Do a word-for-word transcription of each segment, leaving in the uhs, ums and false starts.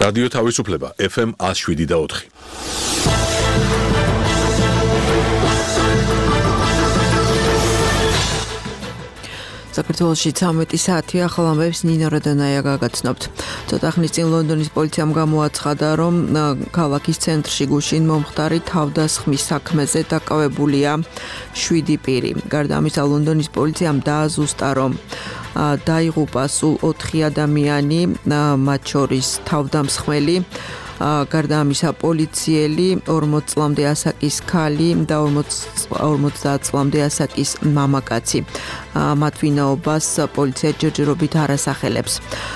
რადიო თავისუფლება ეფ ემ one oh seven და four. საქართველოში ცამეტი საათი ახალ ამბებს ნინო როდონაია გაგაცნობთ. ცოტა ხნის წინ ლონდონის პოლიციამ გამოაცხადა, რომ ქალაქის ცენტრში გუშინ მომხდარი თავდასხმის საქმეზე დაკავებულია შვიდი პირი. გარდა ამისა, ლონდონის პოლიციამ დააზუსტა, რომ დაიღუპა სულ ოთხი ადამიანი, მათ შორის თავდამსხმელი, გარდა ამისა პოლიციელი, ორმოც წლამდე ასაკის ქალი და ორმოცდაათ წლამდე ასაკის მამაკაცი. მათ ვინაობას პოლიცია ჯერჯერობით არ ასახელებს.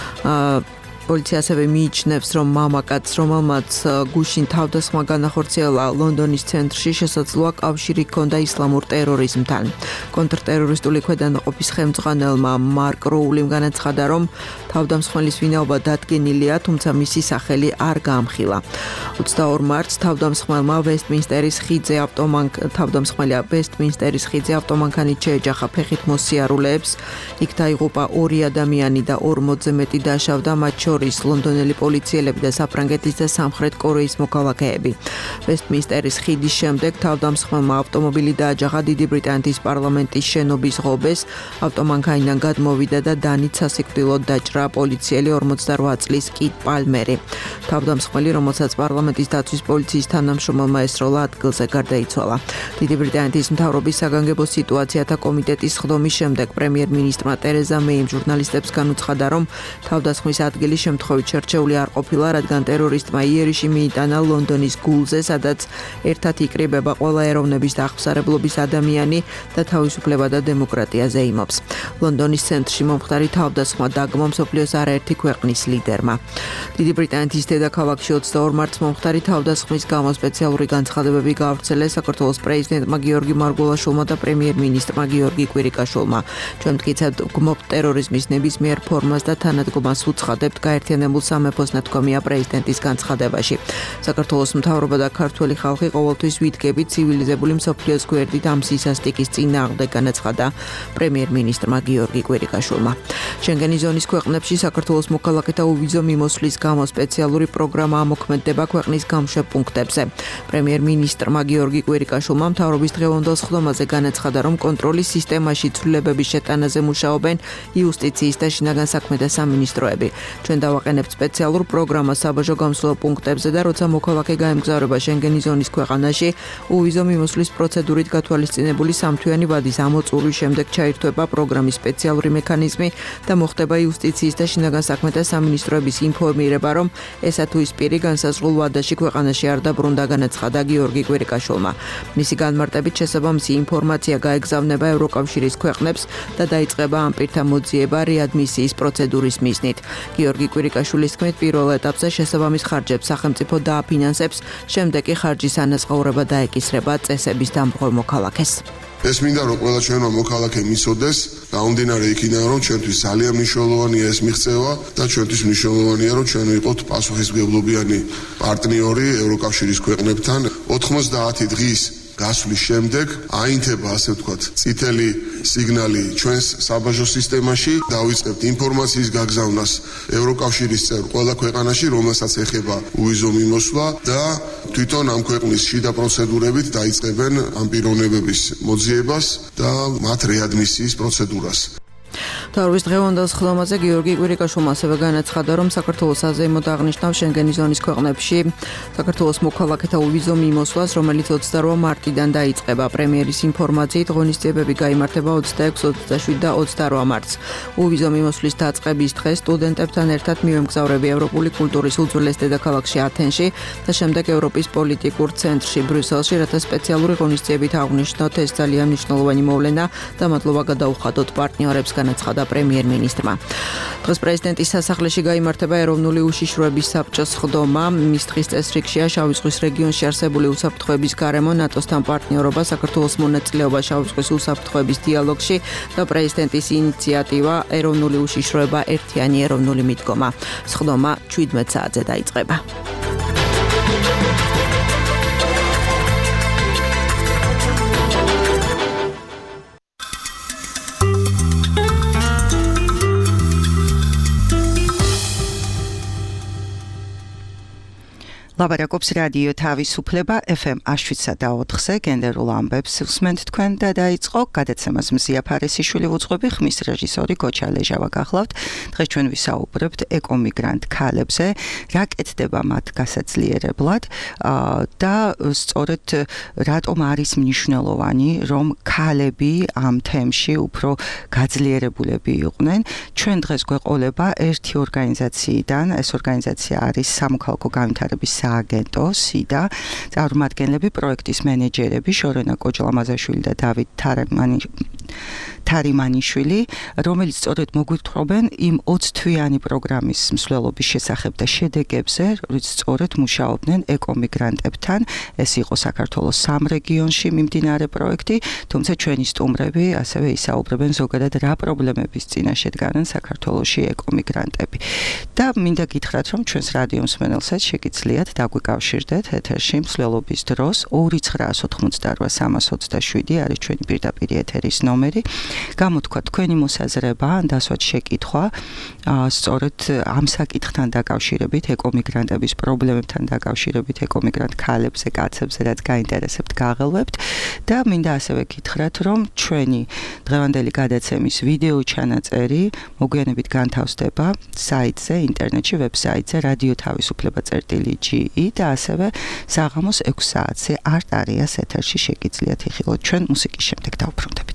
პოლიცია ასევე მიიჩნევს, რომ მამაკაცს, რომელმაც გუშინ თავდასხმა განახორციელა ლონდონის ცენტრში, შესაძლოა კავშირი ჰქონდა ისლამურ ტერორიზმთან. კონტრტერორისტული ქვედანაყოფის ხელმძღვანელმა მარკ როულიმ განაცხადა, რომ თავდამსხმელის ვინაობა დადგენილია, თუმცა მისი სახელი არ გაამხილა. ოცდაორ მარტს თავდამსხმელმა ვესტმინსტერის ხიდზე ავტომანკ თავდამსხმელი ვესტმინსტერის ხიდზე ავტომანქანით შეეჯახა ფეხით მოსიარულეებს. იქ დაიღუპა ორი ადამიანი და ორმოცზე მეტი დაშავდა, მათ შორის ლონდონელი პოლიციელები და საფრანგეთის და სამხრეთ კორეის მოქალაქეები. ვესტმინსტერის ხიდის შემდეგ თავდამსხმელმა ავტომობილი დააჯახა დიდი ბრიტანეთის პარლამენტის შენობის ღობეს. ავტომანქანიდან გადმოვიდა და დანით სასიკვდილოდ დაჭრა პოლიციელი ორმოცდაოთხ წლის კიტ პალმერი. თავდამსხმელი, რომელსაც პარლამენტის დაცვის პოლიციის თანამშრომელმა ესროლა, ადგილზე გარდაიცვალა. დიდი ბრიტანეთის მთავრობის საგანგებო სიტუაციათა კომიტეტის სხდომის შემდეგ პრემიერ-მინისტრმა ტერეზა მეიმ ჟურნალისტებს განუცხადა, რომ თავდასხმის ადგილი შემთხვევით შერჩეული არ ყოფილა, რადგან ტერორისტმა იერიში მიიტანა ლონდონის გულზე, სადაც ერთად იკრიბება ყველა ეროვნების და აღმსარებლობის ადამიანი და თავისუფლება და დემოკრატია ზეიმობს. ლონდონის ცენტრში მომხდარი თავდასხმა დაგმო მსოფლიოს არაერთი ქვეყნის ლიდერმა. დიდი ბრიტანეთის დედაქალაქში ოცდაორ მარტს მომხდარი თავდასხმის გამო სპეციალური განცხადებები გაავრცელეს საქართველოს პრეზიდენტმა გიორგი მარგველაშვილმა და პრემიერ-მინისტრმა გიორგი კვირიკაშვილმა. ჩვენ მტკიცებთ გმობთ ტერორიზმის ნებისმიერ ფორმას და თანადგომას უცხადებთ გაერთიანებულ სამეფოს ნათქვამია პრეზიდენტის განცხადებაში. საქართველოს მთავრობა და ქართველი ხალხი ყოველთვის ვითგებით ცივილიზებული მსოფლიოს გვერდით ამ სისასტიკის წინააღმდეგ, განაცხადა პრემიერ-მინისტრმა გიორგი კვირიკაშვილმა. შენგენის ზონის ქვეყნებში საქართველოს მოქალაქეთა უვიზო მიმოსვლის გამო სპეციალური პროგრამა ამოქმედდება ქვეყნის გამშვებ პუნქტებზე. პრემიერ-მინისტრმა გიორგი კვირიკაშვილმა მთავრობის დღევანდელ სხდომაზე განაცხადა, რომ კონტროლის სისტემაში ცვლილებების შეტანაზე მუშაობენ იუსტიციის და შინაგან საქმეთა სამინისტროები. ჩვენ დავაყენებთ სპეციალურ პროგრამას საბაჟო გამსვლელ პუნქტებზე და როცა მოქალაქე გაემგზავრება შენგენის ზონის ქვეყანაში, უვიზო მიმოსვლის პროცედურით გათვალისწინებული სამთვიანი ვადის ამოწურვის შემდეგ ჩაირთვება პროგრამის სპეციალური მექანიზმი და მოხდება იუსტიციის და შინაგან საქმეთა სამინისტროების ინფორმირება, რომ ესა თუ ის პირი განსაზღვრულ ვადაში ქვეყანაში არ დაბრუნდა, განაცხადა გიორგი კვირიკაშვილმა. მისი განმარტებით შესაბამისი ინფორმაცია გაეგზავნება ევროკავშირის ქვეყნებს და დაიწყება ამ პირთა მოძიება რეადმისიის პროცედურის მიზნით. გიორგი კვირიკაშვილის თქმით, პირველ ეტაპზე შესაბამის ხარჯებს სახელმწიფო დააფინანსებს, შემდეგ კი ხარჯის ანაზღაურება დაეკისრება წესების დამხმარე მოქალაქეს. ეს მინდა რომ ყველა ჩვენმა მოქალაქემ იცოდეს, გამომდინარე იქიდან, რომ ჩვენთვის ძალიან მნიშვნელოვანია ეს მიღწევა და ჩვენთვის მნიშვნელოვანია, რომ ჩვენ ვიყოთ პასუხისმგებლობიანი პარტნიორი ევროკავშირის ქვეყნებთან. ოთხმოცდაათი დღის გასვლის შემდეგ აინთება, ასე ვთქვათ, წითელი სიგნალი ჩვენს საბაჟო სისტემაში, დავიწყებთ ინფორმაციის გაგზავნას ევროკავშირის წევრ ყველა ქვეყანაში, რომელსაც ეხება უვიზო მიმოსვლა და თვითონ ამ ქვეყნის შიდა პროცედურებით დაიწყებენ ამ პიროვნებების მოძიებას და მათ რეადმისიის პროცედურას. მთავრობის დღევანდელ სხდომაზე გიორგი კვირიკაშვილმა ასევე განაცხადა, რომ საქართველოს აზეიმოდ აღნიშნავს შენგენის ზონის ქვეყნებში საქართველოს მოქალაქეთა უვიზო მიმოსვლას, რომელიც ოცდაორ მარტიდან დაიწყება. პრემიერის ინფორმაციით, ღონისძიებები გაიმართება ოცდაექვსი, ოცდაშვიდი და ოცდაოთხ მარტს. უვიზო მიმოსვლის დაწყების დღეს სტუდენტებთან ერთად მივემგზავრები ევროპული კულტურის უძველეს დედაქალაქში ათენში და შემდეგ ევროპის პოლიტიკურ ცენტრში ბრიუსელში, რათა სპეციალური ღონისძიებით აღვნიშნოთ ეს ძალიან მნიშვნელოვანი მოვლენა და მადლობა გადაუხადოთ პარტნიორებს, განაცხადა პრემიერ-მინისტრმა. დღეს პრეზიდენტის სასახლეში გაიმართება ეროვნული უშიშროების საბჭოს სხდომა. მის დღის წესრიგშია შავი ზღვის რეგიონში არსებული უსაფრთხოების გარემო, ნატოსთან პარტნიორობა, საქართველოს მონაწილეობა შავი ზღვის უსაფრთხოების დიალოგში და პრეზიდენტის ინიციატივა ეროვნული უშიშროება ერთიანი ეროვნული მიდგომა. სხდომა შვიდმეტ საათზე დაიწყება. ლაპარაკობს რადიო თავისუფლება ეფ ემ შვიდსა და ოთხზე გენდერულ ამბებს უსმენთ თქვენ და დაიწყო გადაცემას მზია ფარესიშვილი ვუძღვები, ხმის რეჟისორი გოჩა ლეჟავა გახლავთ. დღეს ჩვენ ვისაუბრებთ ეკომიგრანტ ქალებზე, რა კეთდება მათ გასაძლიერებლად და სწორედ რატომ არის მნიშვნელოვანი, რომ ქალები ამ თემში უფრო გაძლიერებულები იყვნენ. ჩვენ დღეს გვეყოლება ერთი ორგანიზაციიდან, ეს ორგანიზაცია არის სამოქალაქო განვითარების სააგენტო სიდა, წარმომადგენლები პროექტის მენეჯერები შორენა კოჯლამაზაშვილი და დავით თარიმანი თარიმანიშვილი, რომელიც სწორედ მოგვითხობენ იმ ოცი თვიანი პროგრამის მსვლელობის შესახებ და შედეგებზე, რომელიც სწორედ მუშაობდნენ ეკომიგრანტებთან. ეს იყო საქართველოს სამ რეგიონში მიმდინარე პროექტი, თუმცა ჩვენი სტუმრები ასევე ისაუბრებენ ზოგადად რა პრობლემების წინაშე დგანან საქართველოში ეკომიგრანტები. და მინდა გითხრათ, რომ ჩვენს რადიო მსმენელსაც შეგიძლიათ დაგვიკავშირდეთ ეთერში მსვლელობის დროს ორი ცხრა ოთხმოცდაოთხ სამას ოცდაშვიდი არის ჩვენი პირდაპირ ეთერის ნომერი. გამოთქვა თქვენი მოსაზრება, ან დასვათ შეკითხვა, სწორედ ამ საკითხთან დაკავშირებით, ეკომიგრანტების პრობლემებთან დაკავშირებით, ეკომიგრანტ ქალებზე, კაცებზე, რაც გაინტერესებთ, გაღელვებთ და მინდა ასევე გითხრათ, რომ ჩვენი დღევანდელი გადაცემის ვიდეო ჩანაწერი მოგვიანებით განთავსდება საიტზე, ინტერნეტში, ვებსაიტზე რადიო თავისუფლება წერტილი ჯი ი და ასევე საღამოს ექვსი საათზე არტარიას ეთერში შეგიძლიათ იხილოთ. ჩვენ მუსიკის შემდეგ დავუბრუნდებით.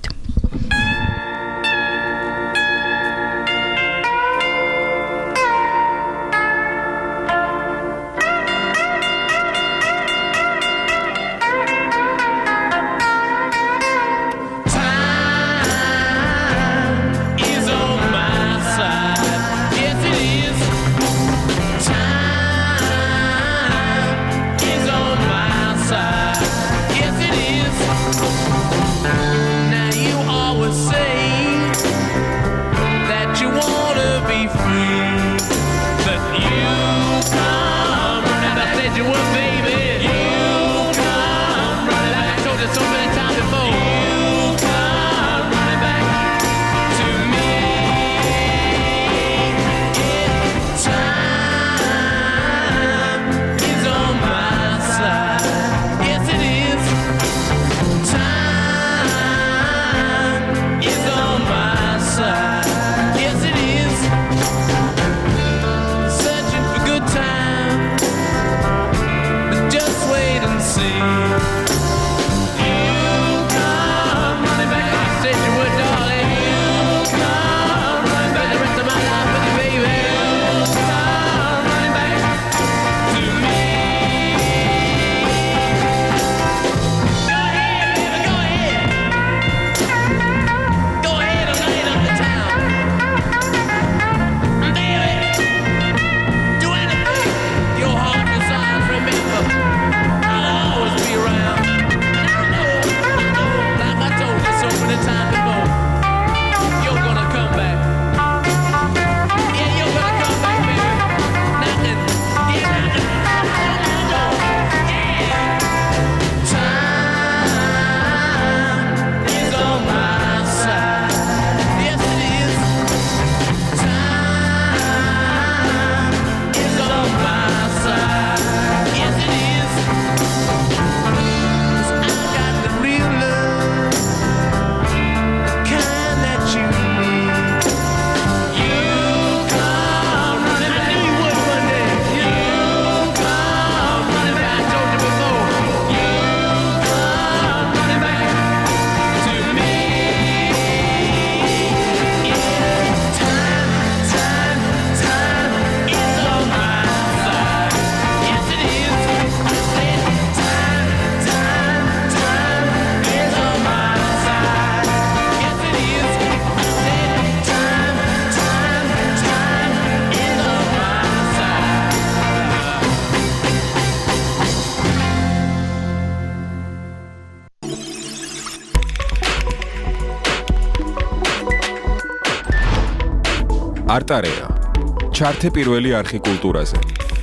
არტარეა ჩართე პირველი არხი კულტურაზე.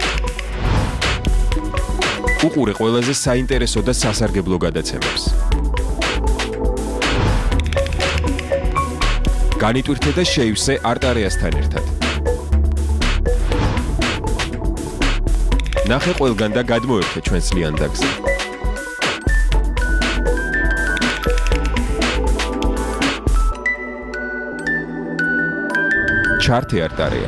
უყურე ყველაზე საინტერესო და სასარგებლო გადაცემებს. განიტვირთე და შეივსე არტარეასთან ერთად. ნახე ყველგან და გადმოერთე ჩვენს ლიანდაგზე. ჩარტი არტარია.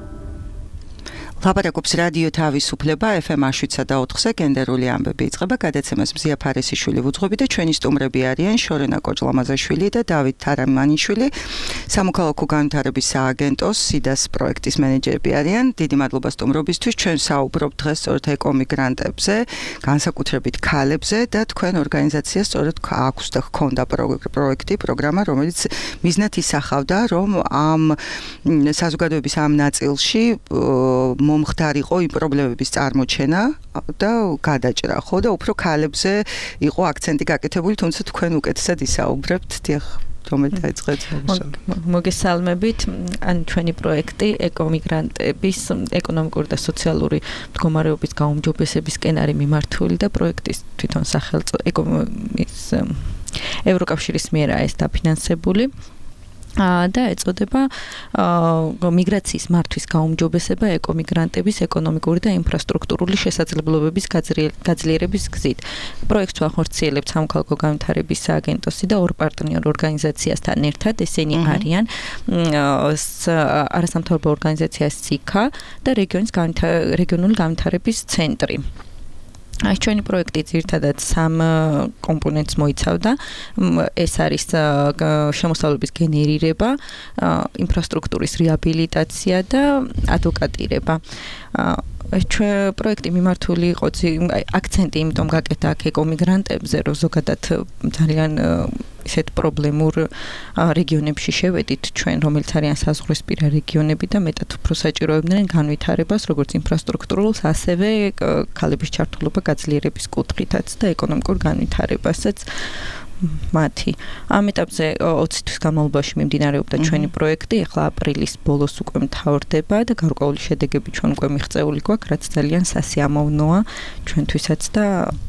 ლაპარაკობს რადიო თავისუფლება ეფ ემ შვიდსა და ოთხზე გენდერული ამბები იწყება გადაცემას მზია ფარესიშვილი ვუძღვები და ჩვენი სტუმრები არიან შორენა კოჭლამაზაშვილი და დავით თარამანიშვილი სამოქალაქო განვითარების სააგენტოს სიდას პროექტის მენეჯერები არიან. დიდი მადლობა სტუმრობისთვის. ჩვენ საუბრობთ დღეს სწორედ ეკომიგრანტებზე, განსაკუთრებით ქალებზე და თქვენ ორგანიზაციას სწორედ აქვს და ჰქონდა პროექტი, პროგრამა, რომელიც მიზნად ისახავდა, რომ ამ საზოგადოების ამ ნაწილში მომხდარიყო იმ პრობლემების წარმოჩენა და გადაჭრა, ხო და უფრო ქალებზე იყო აქცენტი გაკეთებული, თუმცა თქვენ უკეთესად ისაუბრებთ. დიახ, რომელიც დაიწყეთ. მოგესალმებით. ან ჩვენი პროექტი ეკომიგრანტების ეკონომიკური და სოციალური მდგომარეობის გაუმჯობესებისკენ არის მიმართული და პროექტის თვითონ სახელწოდება ევროკავშირის მიერ არის დაფინანსებული. და ეწოდება მიგრაციის მართვის გაუმჯობესება ეკომიგრანტების ეკონომიკური და ინფრასტრუქტურული შესაძლებლობების გაძლიერების გზით. პროექტს ახორციელებთ სამოქალაქო განვითარების სააგენტოსი და ორ პარტნიორ ორგანიზაციასთან ერთად, ესენი არიან არასამთავრობო ორგანიზაცია სიკა და რეგიონის რეგიონული განვითარების ცენტრი. Այս ჩვენი პროექტი ძირითადად სამ კომპონენტს მოიცავდა. ეს არის შემოსავლების გენერირება, ინფრასტრუქტურის რეაბილიტაცია და ადვოკატირება. ჩვენ პროექტი მიმართული იყო აქცენტი იმიტომ გაკეთა აქ ეკომიგრანტებზე, რომ ზოგადად ძალიან ისეთ პრობლემურ რეგიონებში შევედით ჩვენ, რომელიც არიან საზღვრისპირა რეგიონები და მეტად უფრო საჭიროებდნენ განვითარებას, როგორც ინფრასტრუქტურულს, ასევე ქალების ჩართულობა გაძლიერების კუთხითაც და ეკონომიკურ განვითარებასაც. მათი ამ ეტაპზე ოცი თვის განმავლობაში მიმდინარეობდა ჩვენი პროექტი, ახლა აპრილის ბოლოს უკვე მთავრდება და გარკვეული შედეგები ჩვენ უკვე მიღწეული გვაქვს, რაც ძალიან სასიამოვნოა ჩვენთვისაც და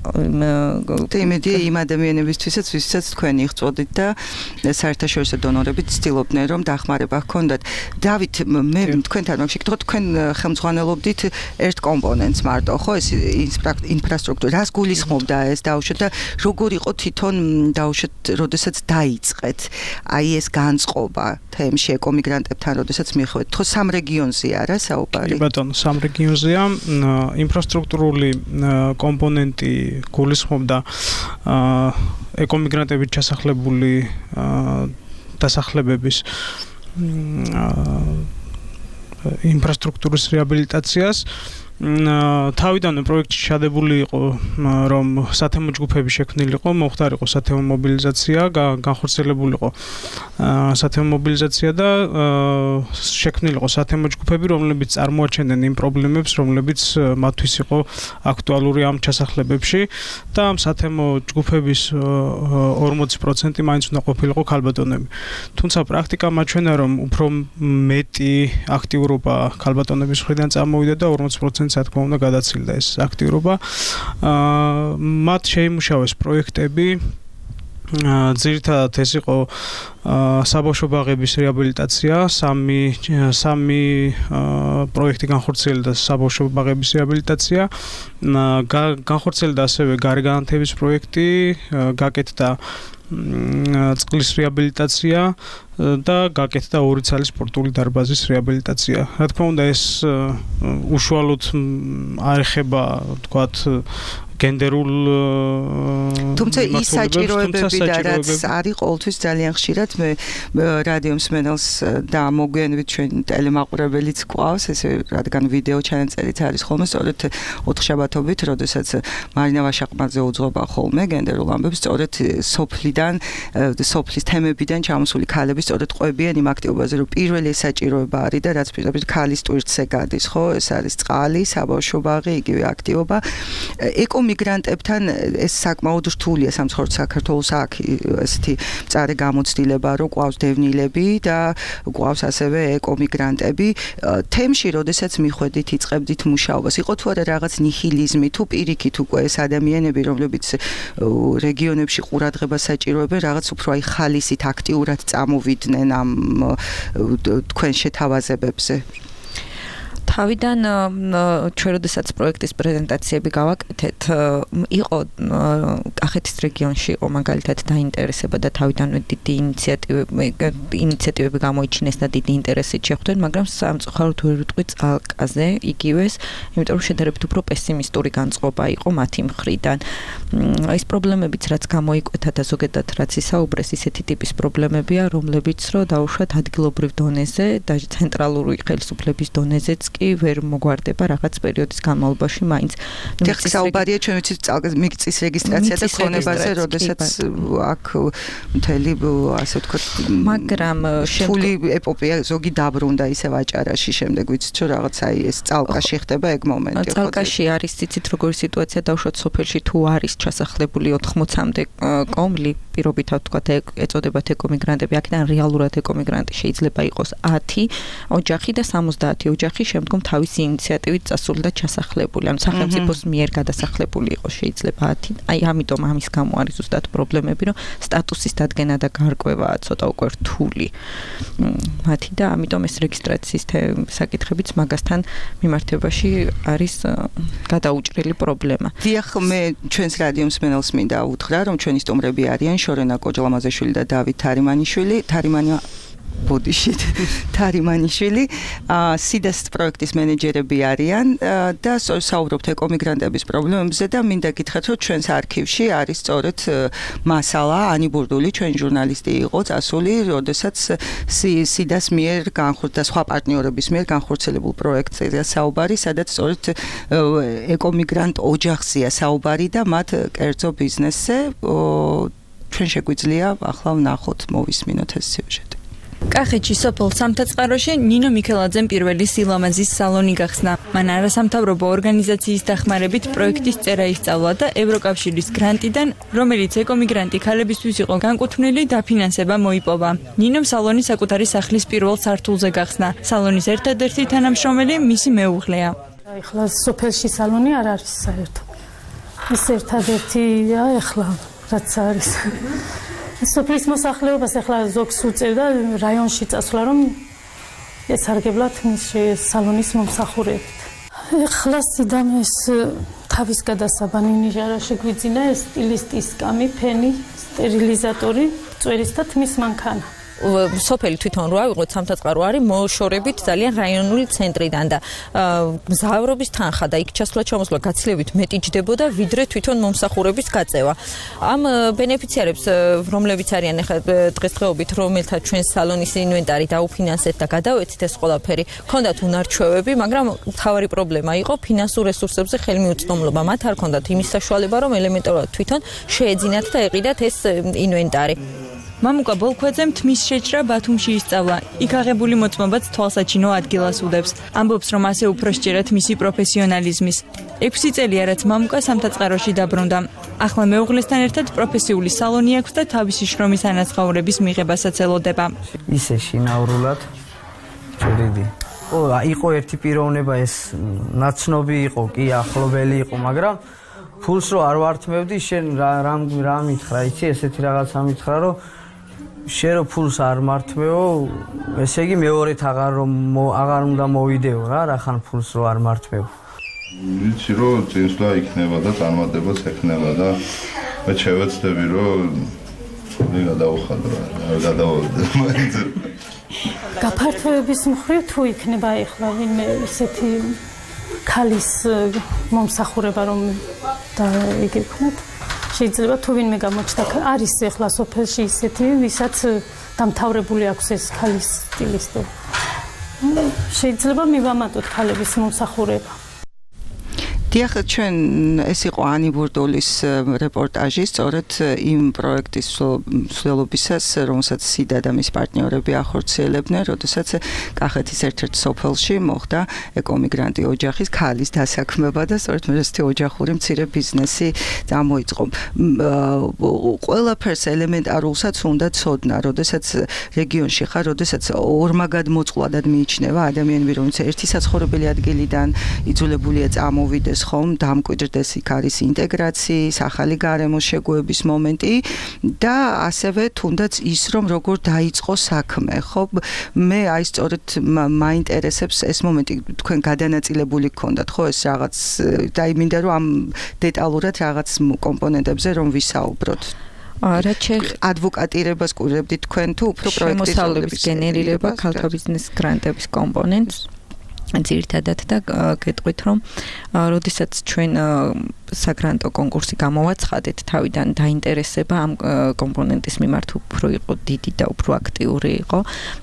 იმედი იმ ადამიანებისთვისაც, ვისაც თქვენ იღწოდით და საერთაშორისო დონორები ცდილობდნენ, რომ დახმარება ჰქონდათ. დავით, მე თქვენთან მაგ შეკითხოთ, თქვენ ხელმძღვანელობდით ერთ კომპონენტს მარტო, ხო, ეს ინფრასტრუქტურა, რას გულისხმობდა ეს დაუშვათ და როგორ იყო თვითონ დაუშვათ, როდესაც დაიწყეთ აი ეს განწყობა თემში ეკომიგრანტებთან, როდესაც მიხვედით, ხო სამ რეგიონზე არა საუბარი? კი ბატონო, სამ რეგიონზეა. ინფრასტრუქტურული კომპონენტი გულისხმობდა ეკომიგრანტებით ჩასახლებული დასახლებების ინფრასტრუქტურის რეაბილიტაციას. თავიდანვე პროექტი შადებული იყო, რომ სათემო ჯგუფები შექმნილიყო, მოხდარიყო სათემო მობილიზაცია, განხორციელებულიყო სათემო მობილიზაცია და შექმნილიყო სათემო ჯგუფები, რომლებიც წარმოაჩენდნენ იმ პრობლემებს, რომლებიც მათთვის იყო აქტუალური ამ ჩასახლებებში და ამ სათემო ჯგუფების ორმოცი პროცენტი მაინც უნდა ყოფილიყო ქალბატონები. თუმცა პრაქტიკა მაჩვენა, რომ უფრო მეტი აქტიურობა ქალბატონების მხრიდან წამოვიდა და ორმოცი პროცენტი რა თქმა უნდა გადაცილდა ეს აქტიურობა. მათ შეიმუშავეს პროექტები. ძირითადად ეს იყო საბავშვო ბაღების რეაბილიტაცია, სამი სამი პროექტი განხორციელდა საბავშვო ბაღების რეაბილიტაცია. განხორციელდა ასევე გარეგანათების პროექტი, გაკეთდა წყლის რეაბილიტაცია და გაკეთდა ორი ცალი სპორტული დარბაზის რეაბილიტაცია. რა თქმა უნდა ეს უშუალოდ არ ეხება თქვათ გენდერულ თუმცა ის საჭიროებები და რაც არის ყოველთვის ძალიან ხშირად მე რადიო მსმენელს და მოგვიანებით ჩვენ ტელემაყურებელიც გვყავს, ესე რადგან ვიდეო ჩანაწერიც არის ხოლმე სწორედ ოთხშაბათობით, როდესაც მარინა ვაშაყმაძე უძღვება ხოლმე გენდერულ ამბებს, სწორედ სოფლიდან სოფლის თემებიდან ჩამოსული ქალები სწორედ ყვებიან იმ აქტივობაზე, რომ პირველი საჭიროება არის და რაც პირდაპირ ქალის ტვირთზე გადის, ხო, ეს არის წყალი, საბავშვო ბაღი, იგივე აქტივობა. ეკომიგრანტებთან ეს საკმაოდ რთულია სამცხეოთ საქართველოს აქ ესეთი მწარე გამოცდილება, რომ ყავს დევნილები და ყავს ასევე ეკომიგრანტები. თემში, როდესაც მიხვედით, იწყებდით მუშაობას, იყო თუ არა რაღაც ნიჰილიზმი, თუ პირიქით უკვე ეს ადამიანები, რომლებიც რეგიონებში ყურადღებას საჭიროებენ, რაღაც უფრო აი ხალისით აქტიურად წამოვიდნენ ამ თქვენ შეთავაზებებზე? თავიდან ჩვენ როდესაც პროექტის პრეზენტაციები გავაკეთეთ, იყო კახეთის რეგიონში იყო მაგალითად დაინტერესება და თავიდანვე დიდი ინიციატივები ინიციატივები გამოიჩინეს და დიდი ინტერესით შეხვდნენ, მაგრამ სამწუხაროდ ვერ ვიტყვი წალკაზე იგივეს, იმიტომ რომ შედარებით უფრო პესიმისტური განწყობა იყო მათი მხრიდან. ეს პრობლემებიც რაც გამოიკვეთა და ზოგადად რაც ისაუბრეს, ისეთი ტიპის პრობლემებია, რომლებიც რო დაუშვათ ადგილობრივ დონეზე და ცენტრალური ხელისუფლების დონეზეც კი ვერ მოგვარდება რაღაც პერიოდის განმავლობაში მაინც. ტექნიკ საუბარია ჩვენ ვიცით მიწის რეგისტრაცია და ქონებაზე, როდესაც აქ მთელი ასე ვთქვათ, მაგრამ ფული ეპოპეა ზოგი დაბრუნდა ისევ აჭარაში, შემდეგ ვიცით რომ რაღაც აი ეს წალკაში ხდება ეგ მომენტი. წალკაში არის ციცით როგორი სიტუაცია დავუშვათ სოფელში თუ არის ჩასახლებული ოთხმოცამდე კომლი, პირობითად ვთქვათ ეწოდებათ ეკომიგრანტები, აქედან რეალურად ეკომიგრანტი შეიძლება იყოს ათი ოჯახი და სამოცდაათი ოჯახი შემდგომ თავისი ინიციატივით წასული და ჩასახლებული. ანუ სახელმწიფოს მიერ გადასახლებული იყო შეიძლება ათი. აი ამიტომ ამის გამო არის ზუსტად პრობლემები, რომ სტატუსის დადგენა და გარკვევა ცოტა უკვე რთული. მათი და ამიტომ ეს რეგისტრაციის საკითხებიც მაგასთან მიმართებაში არის გადაუჭრელი პრობლემა. დიახ, მე ჩვენს რადიო მსმენელს მინდა უთხრა, რომ ჩვენი სტუმრები არიან შორენა კოჯლამაზეშვილი და დავით თარიმანიშვილი. თარიმანი ბოდიშით თარიმანიშვილი სიდას პროექტის მენეჯერები არიან და საუბრობთ ეკომიგრანტების პრობლემებზე და მინდა გითხრათ, რომ ჩვენს არქივში არის სწორედ მასალა ანი ბურდული, ჩვენი ჟურნალისტი იყო წასული, როდესაც სიდას მიერ განხორციელდა და სხვა პარტნიორების მიერ განხორციელებულ პროექტზე საუბარი, სადაც სწორედ ეკომიგრანტ ოჯახზეა საუბარი და მათ კერძო ბიზნესზე. ჩვენ შეგვიძლია ახლა ვნახოთ, მოვისმინოთ ეს სიუჟეტი. კახეთში სოფელ სამთაწყაროში ნინო მიქელაძემ პირველი სილამაზის სალონი გახსნა. მან არასამთავრობო ორგანიზაციის დახმარებით პროექტის წერა ისწავლა და ევროკავშირის გრანტიდან, რომელიც ეკომიგრანტი ქალებისთვის იყო განკუთვნილი, დაფინანსება მოიპოვა. ნინომ სალონი საკუთარი სახლის პირველ სართულზე გახსნა. სალონის ერთადერთი თანამშრომელი მისი მეუღლეა. ეხლა სოფელში სალონი არ არის საერთოდ. ის ერთადერთია ეხლა რაც არის. სოფლის მოსახლეობას ახლა ზოგს უწევდა რაიონში წასვლა, რომ ესარგებლათ მის სალონის მომსახურებით. ახლა სიდამ ეს თავის გადასაბანი ნიჟარა შეგვიძინა, ეს სტილისტის კამი, ფენი, სტერილიზატორი, წვერის და თმის მანქანა. სოფელი თვითონ რო ავიღოთ სამთაწყარო არის მოშორებით ძალიან რაიონული ცენტრიდან და მგზავრობის თანხა და იქ ჩასვლა ჩამოსვლა გაცილებით მეტი ჯდებოდა ვიდრე თვითონ მომსახურების გაწევა. ამ ბენეფიციარებს, რომლებიც არიან ახლა დღესდღეობით, რომელთა ჩვენ სალონის ინვენტარი დაუფინანსეთ და გადავეცით ეს ყველაფერი, ჰქონდათ უნარჩვევები, მაგრამ მთავარი პრობლემა იყო ფინანსურ რესურსებზე ხელმიუწვდომლობა. მათ არ ჰქონდათ იმის საშუალება, რომ ელემენტარულად თვითონ შეეძინათ და ეყიდათ ეს ინვენტარი. მამუკა ბოლქვაძემ თმის შეჭრა ბათუმში ისწავლა. იქ აღებული მოწმობაც თვალსაჩინო ადგილას უდევს. ამბობს, რომ ასე უფრო სჯერათ მისი პროფესიონალიზმის. ექვსი წელია, რაც მამუკა სამთაწყაროში დაბრუნდა. ახლა მეუღლესთან ერთად პროფესიული სალონი აქვს და თავისი შრომის ანაცხოვრების მიღებასაც ელოდება. ისე შინაურულად ჭრიდი. ო, იყო ერთი პიროვნება, ეს ნაცნობი იყო, კი ახლობელი იყო, მაგრამ ფულს რო არ ვართმევდი, შენ რა რა მითხრა, იცი, ესეთი რაღაცა მითხრა, რომ შენ რო ფულს არ მართმევო, ესე იგი მეორეთ აღარ რომ აღარ უნდა მოვიდეო რა, რახან ფულს რო არ მართმევ. ვიცი რომ წინსვლა იქნება და წარმატებაც ექნება და მე შევეცდები რომ მე გადავხადრო, არ გადავიდე მაინც. გაფართოების მხრივ თუ იქნება ეხლა ვინმე ესეთი ქალის მომსახურება რომ და იგი ვქნათ, შეიძლება თუ ვინმე გამოჩნდა, არის ეხლა სოფელში ისეთი, ვისაც დამთავრებული აქვს ეს ქალის სტილისტი. შეიძლება მივამატოთ ქალების მომსახურება. დიახ, ჩვენ ეს იყო ანი ბურდოლის რეპორტაჟი სწორედ იმ პროექტის მსვლელობისას, რომელსაც სიდა და მის პარტნიორები ახორციელებდნენ, როდესაც კახეთის ერთ-ერთ სოფელში მოხდა ეკომიგრანტი ოჯახის ქალის დასაქმება და სწორედ ესეთი ოჯახური მცირე ბიზნესი წამოიწყო. ყველაფერს ელემენტარულსაც უნდა ცოდნა, როდესაც რეგიონში ხარ, როდესაც ორმაგად მოწყვლადად მიიჩნევა ადამიანები, რომელიც ერთი საცხოვრებელი ადგილიდან იძულებულია წამოვიდეს ხომ დამკვიდრდეს იქ არის ინტეგრაციის, ახალი გარემოს შეგუების მომენტი და ასევე თუნდაც ის რომ როგორ დაიწყო საქმე, ხო? მე აი სწორედ მაინტერესებს ეს მომენტი, თქვენ გადანაწილებული გქონდათ, ხო, ეს რაღაც და მინდა რომ ამ დეტალურად რაღაც კომპონენტებზე რომ ვისაუბროთ. არა, ჩეხ ადვოკატირებას კურებდით თქვენ თუ უფრო პროექტის გენერირება, ქალთა ბიზნეს გრანტების კომპონენტს ძირითადად და გეტყვით რომ როდესაც ჩვენ საგრანტო კონკურსი გამოვაცხადეთ, თავიდან დაინტერესება ამ კომპონენტის მიმართ უფრო იყო დიდი და უფრო აქტიური იყო.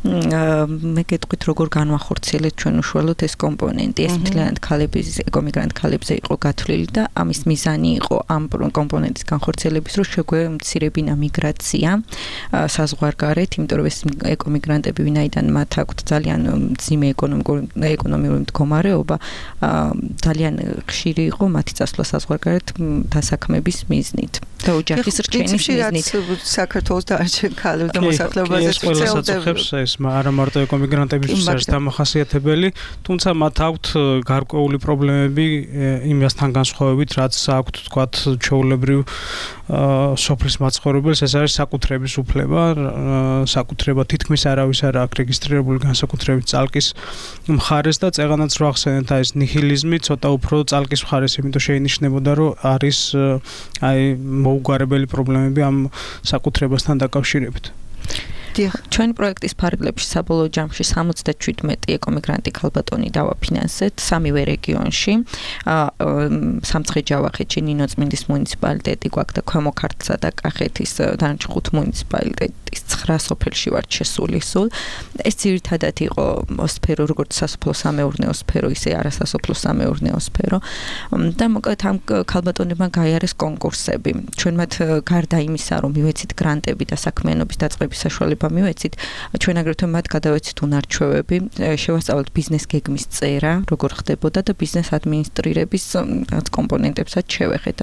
მე გეტყვით როგორ განვახორციელეთ ჩვენ უშუალოდ ეს კომპონენტი. ეს მთლიანად ქალების, ეკომიგრანტ ქალებზე იყო გათვლილი და ამის მიზანი იყო ამ კომპონენტის განხორციელების, რომ შეგვემცირებინა მიგრაცია საზღვარგარეთ, იმიტომ რომ ეს ეკომიგრანტები ვინაიდან მათ აქვთ ძალიან მძიმე ეკონომიკური ეკონომიური მდგომარეობა, ძალიან ხშირი იყო მათი წასვლა საზღვარგარეთ დასაქმების მიზნით. და ოჯახის რჩენის მიზნით. საქართველოს დარჩენ ქალებს და მოსახლეობაზე შეცდომებს ეს არა მარტო ეკომიგრანტებისთვის არის დამახასიათებელი, თუმცა მათ აქვთ გარკვეული პრობლემები იმასთან განსხვავებით, რაც აქვთ თქვათ ჩვეულებრივ სოფლის მაცხოვრებელს, ეს არის საკუთრების უფლება, საკუთრება თითქმის არავის არ აქვს რეგისტრირებული განსაკუთრებით წალკის მხარეს და წეღანაც რო ახსენეთ აი ეს ნიჰილიზმი ცოტა უფრო წალკის მხარეს, იმიტომ შეინიშნებოდა რომ არის აი მოუგვარებელი პრობლემები ამ საკუთრებასთან დაკავშირებით. ჩვენი პროექტის ფარგლებში საბოლოო ჯამში სამოცდაშვიდმეტი ეკომიგრანტი ქალბატონი დავაფინანსეთ სამივე რეგიონში. სამცხე-ჯავახეთში ნინოწმინდის მუნიციპალიტეტი გვაქვს და ქვემო ქართლსა და კახეთის დანარჩენ ხუთ მუნიციპალიტეტის ცხრა სოფელში ვართ შესული სულ. ეს ძირითადად იყო სფერო, როგორც სასოფლო-სამეურნეო სფერო, ისე არასასოფლო სამეურნეო სფერო. და მოკლედ ამ ქალბატონებმა გაიარეს კონკურსები. ჩვენ მათ გარდა იმისა, რომ მივეცით გრანტები და საქმიანობის დაწყების საშუალება მივეცით, ჩვენ აგრეთვე მათ გადავეცით უნარჩვევები, შევასწავლეთ ბიზნეს გეგმის წერა, როგორ ხდებოდა და ბიზნეს ადმინისტრირების რაღაც კომპონენტებსაც შევეხეთ.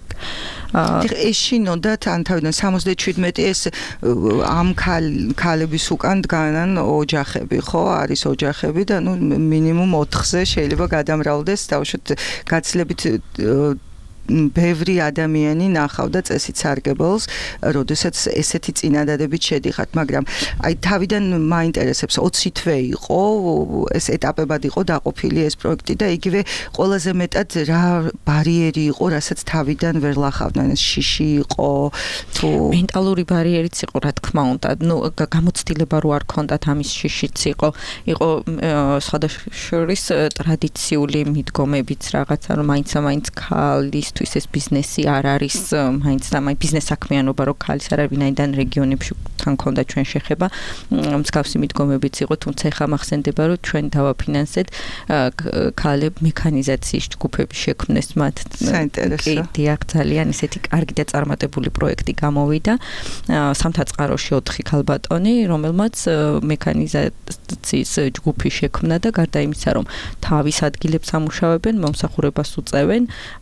ეს შინოდათ ან თავიდან სამოცდაშვიდმეტი ეს ამ ქალების უკან დგანან ოჯახები, ხო? არის ოჯახები და ნუ მინიმუმ ოთხზე შეიძლება გადამრავლდეს, დავუშვათ გაცილებით ბევრი ადამიანი ნახავდა წესით სარგებელს, როდესაც ესეთი წინადადებით შედიხართ, მაგრამ აი თავიდან მაინტერესებს ოცი თვე იყო, ეს ეტაპებად იყო დაყოფილი ეს პროექტი და იგივე ყველაზე მეტად რა ბარიერი იყო, რასაც თავიდან ვერ ლახავდნენ, ეს შიში იყო, თუ მენტალური ბარიერიც იყო, რა თქმა უნდა, ნუ გამოცდილება რო არ ქონდათ ამის შიშიც იყო, იყო სხვადასხვა ტრადიციული მიდგომებიც რაღაცა, რომ მაინცა მაინც ქალის ეს ბიზნესი არ არის მაინც და მაინც ბიზნეს საქმიანობა რო ქალის არ არის, ვინაიდან რეგიონებში თან ქონდა ჩვენ შეხება, მსგავსი მიდგომებიც იყო, თუმცა ეხლა მახსენდება რომ ჩვენ დავაფინანსეთ ქალებ მექანიზაციის ჯგუფები შექმნეს მათ. საინტერესო. დიახ, ძალიან ისეთი კარგი და წარმატებული პროექტი გამოვიდა. სამთაწყაროში ოთხი ქალბატონი, რომელმაც მექანიზაციის ჯგუფი შექმნა და გარდა იმისა, რომ თავის ადგილებს ამუშავებენ, მომსახურებას უწევენ,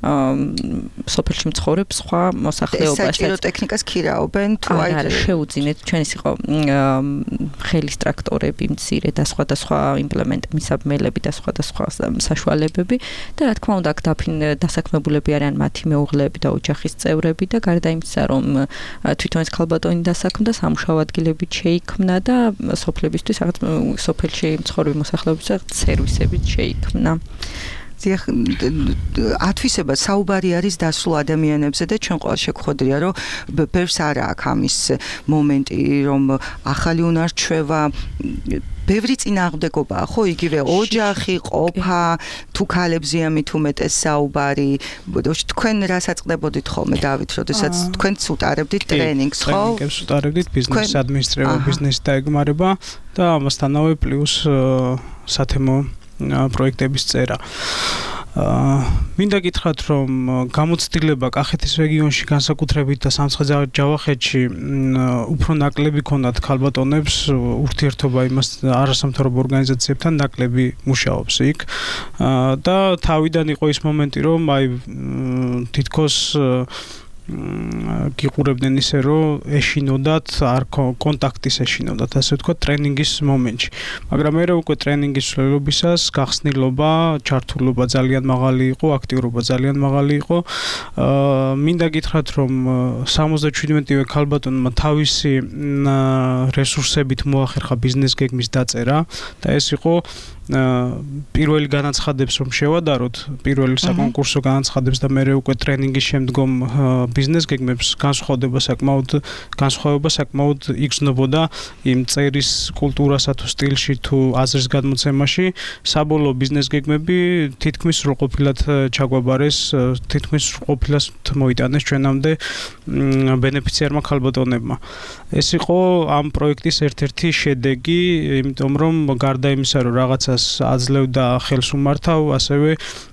სოფელში მცხოვრებ სხვა მოსახლეობასაც. საჭირო ტექნიკას ქირაობენ თუ აი არა შეუძინეთ, ჩვენს იყო ხელის ტრაქტორები მცირე და სხვადასხვა იმპლემენტები, საბმელები და სხვადასხვა საშუალებები და რა თქმა უნდა აქ დასაქმებულები არიან მათი მეუღლეები და ოჯახის წევრები და გარდა იმისა, რომ თვითონ ეს ქალბატონი დასაქმდა, სამუშაო ადგილებით შეიქმნა და სოფლებისთვის რაღაც სოფელში მცხოვრები მოსახლეობისთვის სერვისებით შეიქმნა. ათვისება საუბარი არის დასულ ადამიანებზე და ჩვენ ყოველ შეგხვედრია რომ ბევრს არ აქვს ამის მომენტი რომ ახალი უნარჩვევა ბევრი წინააღმდეგობაა, ხო, იგივე ოჯახი, ყოფა, თუ ქალებზეა მით უმეტეს საუბარი. თქვენ რას აწყდებოდით ხოლმე დავით, როდესაც თქვენც უტარებდით ტრენინგს, ხო? ტრენინგებს უტარებდით ბიზნეს ადმინისტრირება, ბიზნეს დაეგმარება და ამასთანავე პლუს სათემო პროექტების წერა. მინდა გითხრათ, რომ გამოცდილება კახეთის რეგიონში განსაკუთრებით და სამცხე-ჯავახეთში უფრო ნაკლები ქონდათ ქალბატონებს, ურთიერთობა იმას არასამთავრობო ორგანიზაციებთან ნაკლები მუშაობს იქ და თავიდან იყო ის მომენტი, რომ აი თითქოს გიყურებდნენ ისე რომ ეშინოდათ არ კონტაქტის ეშინოდათ ასე ვთქვათ ტრენინგის მომენტში მაგრამ მე უკვე ტრენინგის ცვლილობისას გახსნილობა ჩართულობა ძალიან მაღალი იყო აქტიურობა ძალიან მაღალი იყო მინდა გითხრათ რომ სამოცდაჩვიდმეტივე ქალბატონმა თავისი რესურსებით მოახერხა ბიზნეს გეგმის დაწერა და ეს იყო პირველი განაცხადებს რომ შევადაროთ პირველი საკონკურსო განაცხადებს და მე უკვე ტრენინგის შემდგომ ბიზნეს გეგმებს განსხვავდება საკმაოდ განსხვავება საკმაოდ იგრძნობოდა იმ წერის კულტურასა თუ სტილში თუ აზრის გადმოცემაში საბოლოო ბიზნეს გეგმები თითქმის სრულყოფილად ჩაგვაბარეს თითქმის სრულყოფილად მოიტანეს ჩვენამდე ბენეფიციარმა ქალბატონებმა ეს იყო ამ პროექტის ერთ-ერთი შედეგი იმიტომ რომ გარდა იმისა რომ რაღაცა აძლევდა ხელს უმართავ, ასევე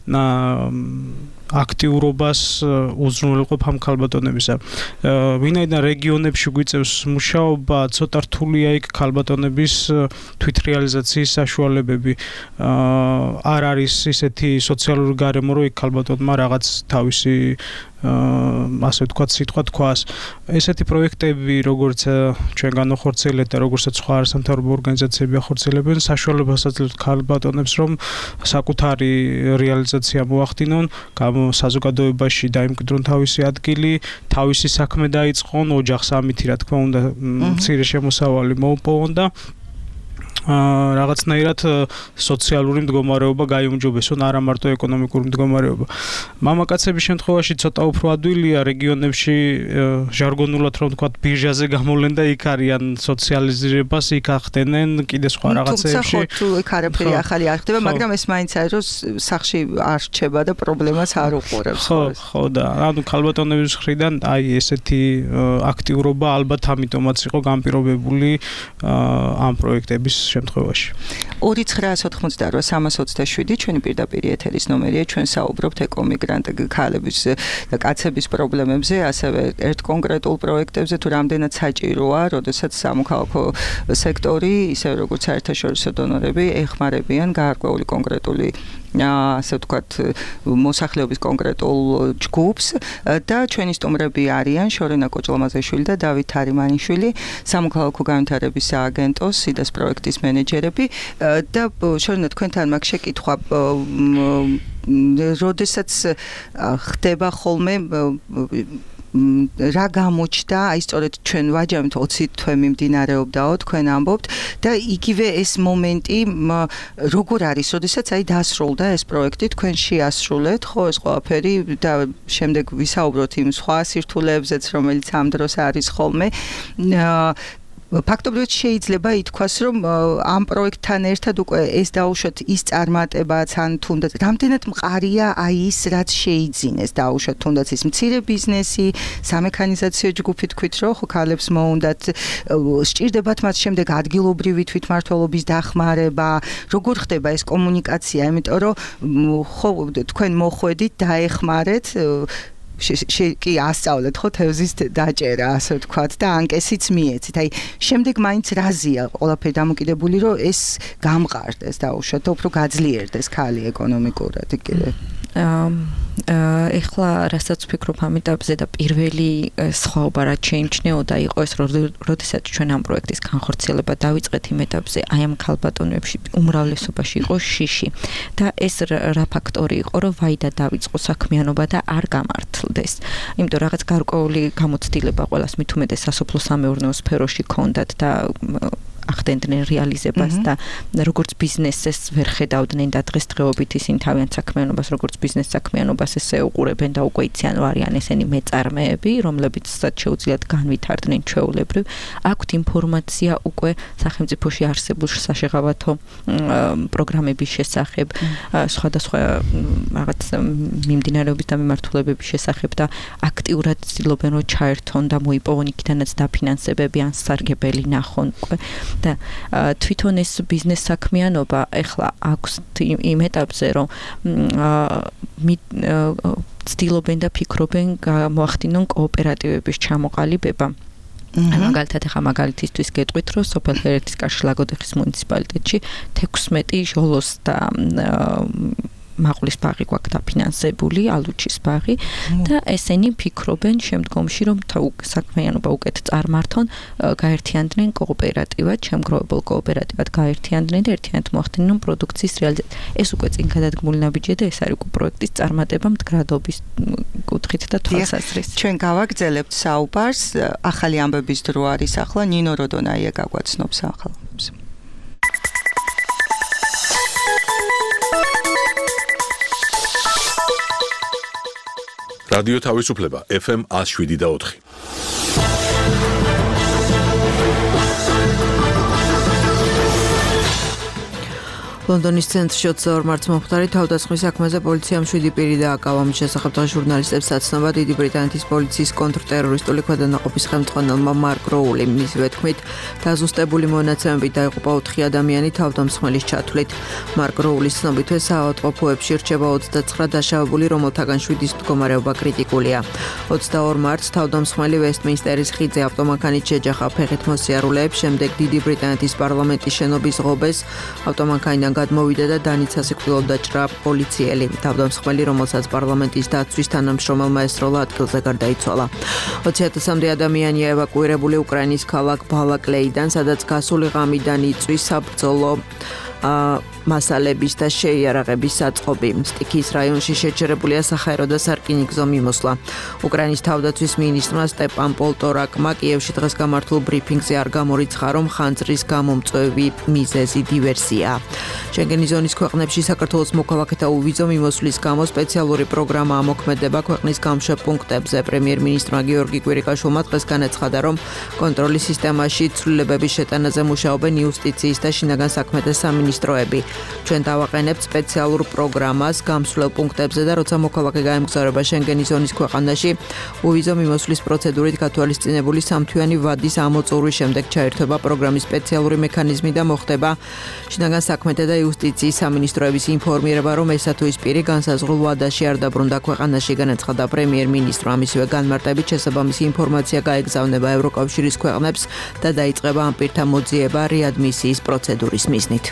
აქტიურობას უზრუნველყოფ ამ ქალბატონებისა. ვინაიდან რეგიონებში გვიწევს მუშაობა, ცოტა რთულია იქ ქალბატონების თვითრეალიზაციის საშუალებები. არ არის ისეთი სოციალური გარემო, რომ იქ ქალბატონმა რაღაც თავისი ასე ვთქვათ, სიტყვა თქვას. ესეთი პროექტები, როგორც ჩვენ განახორციელებთ და როგორცაც სხვა არასამთავრობო ორგანიზაციები ახორციელებენ, საშუალებას აძლევთ ქალბატონებს, რომ საკუთარი რეალიზაცია მოახდინონ, საზოგადოებაში დაიმკვიდრონ თავისი ადგილი, თავისი საქმე დაიწყონ, ოჯახს ამითი რა თქმა უნდა, მცირე შემოსავალი მოუპოვონ და რაღაცნაირად სოციალური მდგომარეობა გაიუმჯობესონ, არა მარტო ეკონომიკური მდგომარეობა. მამაკაცების შემთხვევაში ცოტა უფრო ადვილია რეგიონებში ჟარგონულად რომ ვთქვათ ბირჟაზე გამოვლენ და იქ არიან სოციალიზირებას, იქ ახდენენ კიდე სხვა რაღაცეებში. თუმცა თუ იქ არაფერი ახალი არ ხდება, მაგრამ ეს მაინც არის რომ სახში არ რჩება და პრობლემას არ უყურებს. ხო, ხო და ანუ ქალბატონების მხრიდან აი ესეთი აქტიურობა ალბათ ამიტომაც იყო განპირობებული ამ პროექტების შემთხვევაში. ორი ცხრაას ოთხმოცდაოთხ სამას ოცდაშვიდი ჩვენი პირდაპირ ეთერის ნომერია, ჩვენ საუბრობთ ეკომიგრანტ ქალების და კაცების პრობლემებზე, ასევე ერთ კონკრეტულ პროექტებზე, თუ რამდენად საჭიროა, როდესაც სამოქალაქო სექტორი, ისე როგორც საერთაშორისო დონორები ეხმარებიან გარკვეული კონკრეტული ასე ვთქვათ, მოსახლეობის კონკრეტულ ჯგუფს და ჩვენი სტუმრები არიან შორენა კოჭლამაზეშვილი და დავით თარიმანიშვილი, სამოქალაქო განვითარების სააგენტოს სიდას პროექტის მენეჯერები და შორენა თქვენთან მაგ შეკითხვა როდესაც ხდება ხოლმე რა გამოჩნდა, აი სწორედ ჩვენ ვაჯამით ოცი თვე მიმდინარეობდაო, თქვენ ამბობთ და იგივე ეს მომენტი როგორ არის, როდესაც აი დასრულდა ეს პროექტი, თქვენ შეასრულეთ, ხო ეს ყველაფერი და შემდეგ ვისაუბროთ იმ სხვა სირთულეებზეც, რომელიც ამ დროს არის ხოლმე. ფაქტობრივად შეიძლება ითქვას, რომ ამ პროექტთან ერთად უკვე ეს დაუშვათ ის წარმატებაც, ან თუნდაც რამდენად მყარია აი ის, რაც შეიძინეს დაუშვათ თუნდაც ის მცირე ბიზნესი, სამექანიზაციო ჯგუფი თქვით, რომ ხო ქალებს მოუნდათ, სჭირდებათ მათ შემდეგ ადგილობრივი თვითმმართველობის დახმარება, როგორ ხდება ეს კომუნიკაცია, იმიტომ რომ ხო თქვენ მოხვედით, დაეხმარეთ კი ასწავლეთ ხო თევზის დაჭერა ასე ვთქვათ და ანკესიც მიეცით. აი შემდეგ მაინც რაზია ყველაფერი დამოკიდებული, რომ ეს გამყარდეს დაუშვათ, უფრო გაძლიერდეს ქალი ეკონომიკურად კიდე. ეხლა რასაც ვფიქრობ ამ ეტაპზე და პირველი სხვაობა რაც შეიმჩნეოდა იყო ეს, როდესაც ჩვენ ამ პროექტის განხორციელება დავიწყეთ იმ ეტაპზე, აი ამ ქალბატონებში უმრავლესობაში იყო შიში და ეს რა ფაქტორი იყო, რომ ვაიდა დავიწყო საქმიანობა და არ გამართლდეს. იმიტომ რაღაც გარკვეული გამოცდილება ყველას მით უმეტეს სასოფლო-სამეურნეო სფეროში ჰქონდათ და ახდენდნენ რეალიზებას და როგორც ბიზნესს ვერ ხედავდნენ და დღესდღეობით ისინი თავიანთ საქმიანობას როგორც ბიზნეს საქმიანობას ესე უყურებენ და უკვე იციან ვარიან ესენი მეწარმეები, რომლებიცაც შეუძლიათ განვითარდნენ ჩვეულებრივ. აქვთ ინფორმაცია უკვე სახელმწიფოში არსებულ საშეღავათო პროგრამების შესახებ, სხვადასხვა რაღაც მიმდინარეობის და მიმართულებების შესახებ და აქტიურად ცდილობენ რომ ჩაერთონ და მოიპოვონ იქიდანაც დაფინანსებები ან სარგებელი ნახონ უკვე. და თვითონ ეს ბიზნეს საქმიანობა ეხლა აქვს იმ ეტაპზე, რომ ცდილობენ და ფიქრობენ მოახდინონ კოოპერატივების ჩამოყალიბება. მაგალითად ახლა მაგალითისთვის გეტყვით, რომ სოფელ ჰერეთის კარში ლაგოდეხის მუნიციპალიტეტში თექვსმეტი ჟოლოს და მაყulis ბაღი გვაქვს დაფინანსებული, ალუჩის ბაღი და ესენი ფიქრობენ შემდგომში რომ საქმიანობა უკეთ წარმართონ, გაერთიანდნენ კოოპერატივად, შემგროვებულ კოოპერატივად გაერთიანდნენ და ერთიანად მოახდინონ რომ პროდუქციის რეალიზაცია. ეს უკვე წინ გადადგმული ნაბიჯია და ეს არის უკვე პროექტის წარმატება მდგრადობის კუთხით და თვალსაზრისით. ჩვენ გავაგრძელებთ საუბარს, ახალი ამბების დრო არის ახლა ნინო როდონაია გაგვაცნობს ახალებს. რადიო თავისუფლება ეფ ემ one oh seven და four. ლონდონის ცენტრში ოცდაორ მარტს მომხდარი თავდასხმის საქმეზე პოლიციამ შვიდი პირი დააკავა. მის შესახებ ჟურნალისტებს აცნობა დიდი ბრიტანეთის პოლიციის კონტრტერორისტული ქვედანაყოფის ხელმძღვანელმა მარკ როული. მისივე თქმით, დაზუსტებული მონაცემებით დაიღუპა ოთხი ადამიანი თავდამსხმელის ჩათვლით. მარკ როულის ცნობითვე საავადმყოფოებში რჩება ოცდაცხრა დაშავებული, რომელთაგან შვიდის მდგომარეობა კრიტიკულია. ოცდაორ მარტს თავდამსხმელი ვესტმინსტერის ხიდზე ავტომანქანით შეჯახა ფეხით მოსიარულეებს, შემდეგ დიდი ბრიტანეთის პარლამენტის შენობის ღობეს ავტომანქანიდან გადმოვიდა და დანიცას იკვლევდა დაჭრა პოლიციელი. თავდამსხმელი, რომელსაც პარლამენტის დაცვის თანამშრომელმა ესროლა, ადგილზე გარდაიცვალა. ოცი ათასამდე ადამიანია ევაკუირებული უკრაინის ქალაქ ბალაკლეიდან, სადაც გასული ღამიდან იწვის საბრძოლო მასალების და შეიარაღების საწყობი. სტიქის რაიონში შეჩერებულია საჰაერო და სარკინიგზო მიმოსვლა. უკრაინის თავდაცვის მინისტრმა სტეპან პოლტორაკმა კიევში დღეს გამართულ ბრიფინგზე არ გამორიცხა, რომ ხანძრის გამომწვევი მიზეზი დივერსია. შენგენის ზონის ქვეყნებში საქართველოს მოქალაქეთა უვიზო მიმოსვლის გამო სპეციალური პროგრამა ამოქმედება ქვეყნის გამშვებ პუნქტებზე. პრემიერ-მინისტრმა გიორგი კვირიკაშვილმა დღეს განაცხადა, რომ კონტროლის სისტემაში ცვლილებების შეტანაზე მუშაობენ იუსტიციის და შინაგან საქმეთა სამინისტროები. ჩვენ დავაყენებთ სპეციალურ პროგრამას გამსვლელ პუნქტებზე და როცა მოქალაქე გაემგზავრება შენგენის ზონის ქვეყანაში, უვიზო მიმოსვლის პროცედურით გათვალისწინებული სამთვიანი ვადის ამოწურვის შემდეგ ჩაერთვება პროგრამის სპეციალური მექანიზმი და მოხდება შინაგან საქმეთა და იუსტიციის სამინისტროების ინფორმირება, რომ ესა თუ ის პირი განსაზღვრულ ვადაში არ დაბრუნდა ქვეყანაში, განაცხადა პრემიერ-მინისტრმა. მისივე განმარტებით შესაბამისი ინფორმაცია გაეგზავნება ევროკავშირის ქვეყნებს და დაიწყება ამ პირთა მოძიება რეადმისიის პროცედურის მიზნით.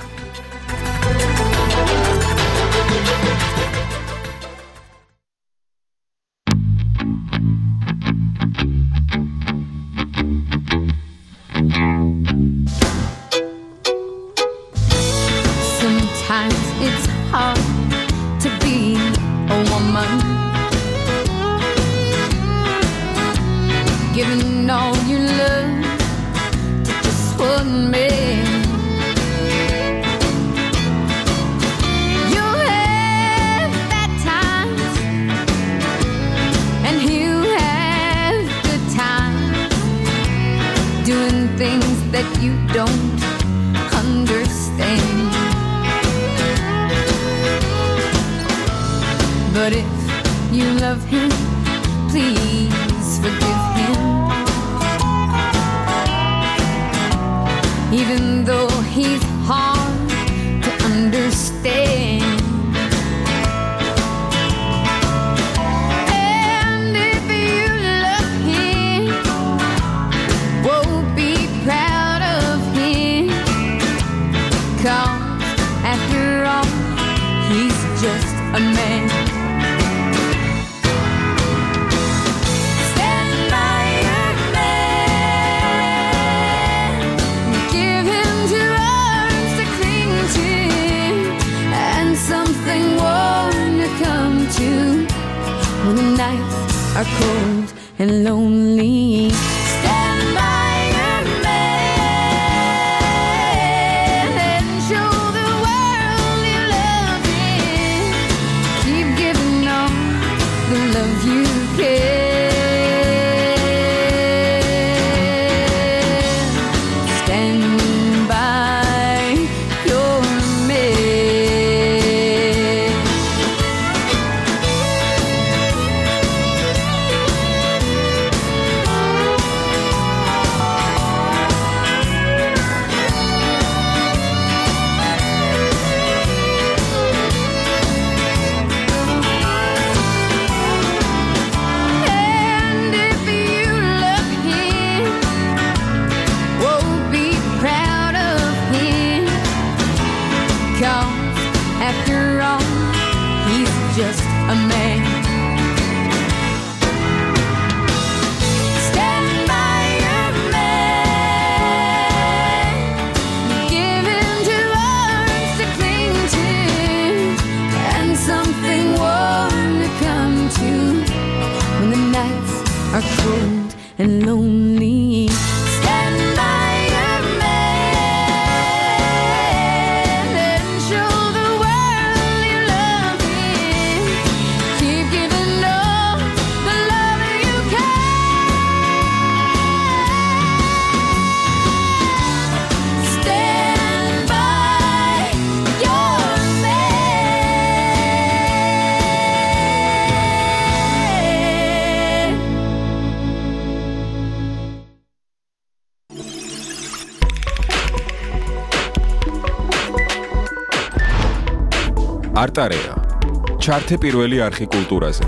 არტარეა. ჩართე პირველი არხი კულტურაზე.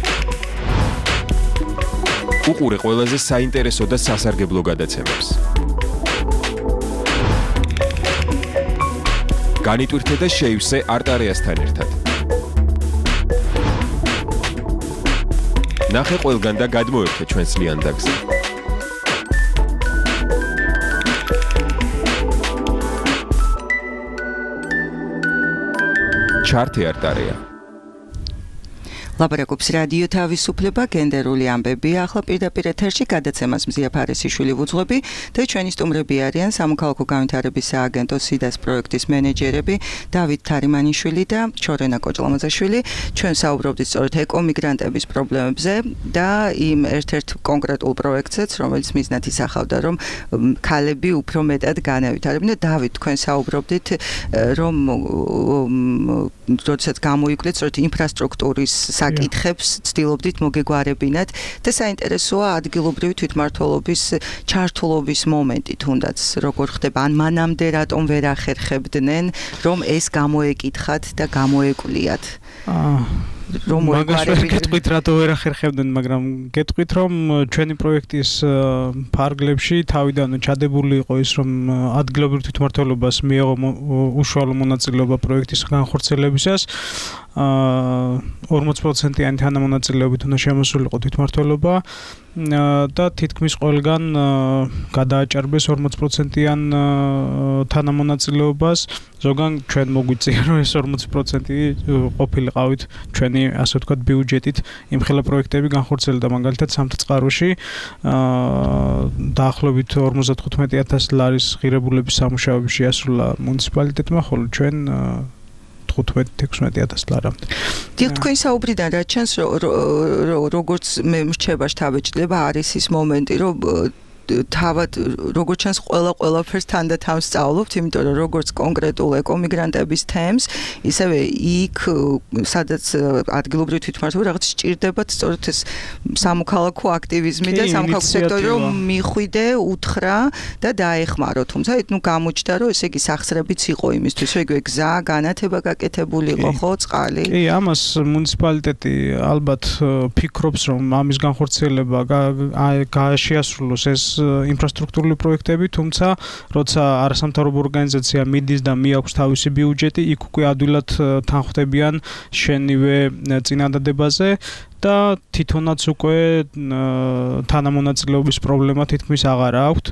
უყურე ყველაზე საინტერესო და სასარგებლო გადაცემებს. განიტვირთე და შეივსე არტარეასთან ერთად. ნახე ყველგან და გადმოერთე ჩვენს ლიანდაგზე. ჩართე არტარეა. ლაპარაკობს რადიო თავისუფლება, გენდერული ამბები. ახლა პირდაპირ ეთერში გადაცემას მზია ფარესიშვილი ვუძღვები და ჩვენი სტუმრები არიან სამოქალაქო განვითარების სააგენტოს სიდას პროექტის მენეჯერები დავით თარიმანიშვილი და ჩორენა კოჭლამაზაშვილი. ჩვენ საუბრობდით სწორედ ეკომიგრანტების პრობლემებზე და იმ ერთ-ერთ კონკრეტულ პროექტზეც, რომელიც მიზნად ისახავდა, რომ ქალები უფრო მეტად განავითარებინ და დავით, თქვენ საუბრობდით, რომ როდესაც გამოიკვლიეთ სწორედ ინფრასტრუქტურის საკითხებს ცდილობდით მოგეგვარებინათ და საინტერესოა ადგილობრივი თვითმმართველობის ჩართულობის მომენტი თუნდაც როგორ ხდება ან მანამდე რატომ ვერ ახერხებდნენ რომ ეს გამოეკითხათ და გამოეკვლიათ რომ მოგვარებით გეტყვით რატო ვერ ახერხებდნენ მაგრამ გეტყვით რომ ჩვენი პროექტის ფარგლებში თავიდან ჩადებული იყო ის რომ ადგილობრივ თვითმმართველობას მიეღო უშუალო მონაწილეობა პროექტის განხორციელებისას ორმოც პროცენტიანი თანამონაწილეობით უნდა შემოსულიყო თვითმმართველობა და თითქმის ყველგან გადააჭარბეს ორმოც პროცენტიან თანამონაწილეობას ზოგან ჩვენ მოგვიწია რომ ეს ორმოცი პროცენტი ყოფილიყავით ჩვენი ასე ვთქვათ ბიუჯეტით იმხელა პროექტები განხორციელდა მაგალითად სამთა წყაროში დაახლოებით ორმოცდათხუთმეტი ათასი ლარის ღირებულების სამუშაოები შეასრულა მუნიციპალიტეტმა ხოლო ჩვენ თხუთმეტი ათასი ლარამდე. დიახ, თქვენ საუბრიდან რა ჩანს როგორც მე მრჩება შთაბეჭდილება არის ის მომენტი რომ თავად როგორც ჩანს ყველა ყველაფერს თანდათან სწავლობთ, იმიტომ რომ როგორც კონკრეტულ ეკომიგრანტების თემს, ისევე იქ სადაც ადგილობრივი თვითმმართველობა რაღაც სჭირდებათ სწორედ ეს სამოქალაქო აქტივიზმი და სამოქალაქო სექტორი რომ მიხვიდე, უთხრა და დაეხმარო. თუმცა ნუ გამოჩნდა რომ ესე იგი სახსრებიც იყო იმისთვის, რომ ეგ გზა განათება გაკეთებული იყო, ხო, წყალი. კი, ამას მუნიციპალიტეტი ალბათ ფიქრობს რომ ამის განხორციელება შეასრულოს ეს ინფრასტრუქტურული პროექტები, თუმცა როცა არასამთავრობო ორგანიზაცია მიდის და მიაქვს თავისი ბიუჯეტი, იქ უკვე ადვილად თანხმდებიან შენივე წინადადებაზე და თვითონაც უკვე თანამონაწილეობის პრობლემა თითქმის აღარ აქვთ.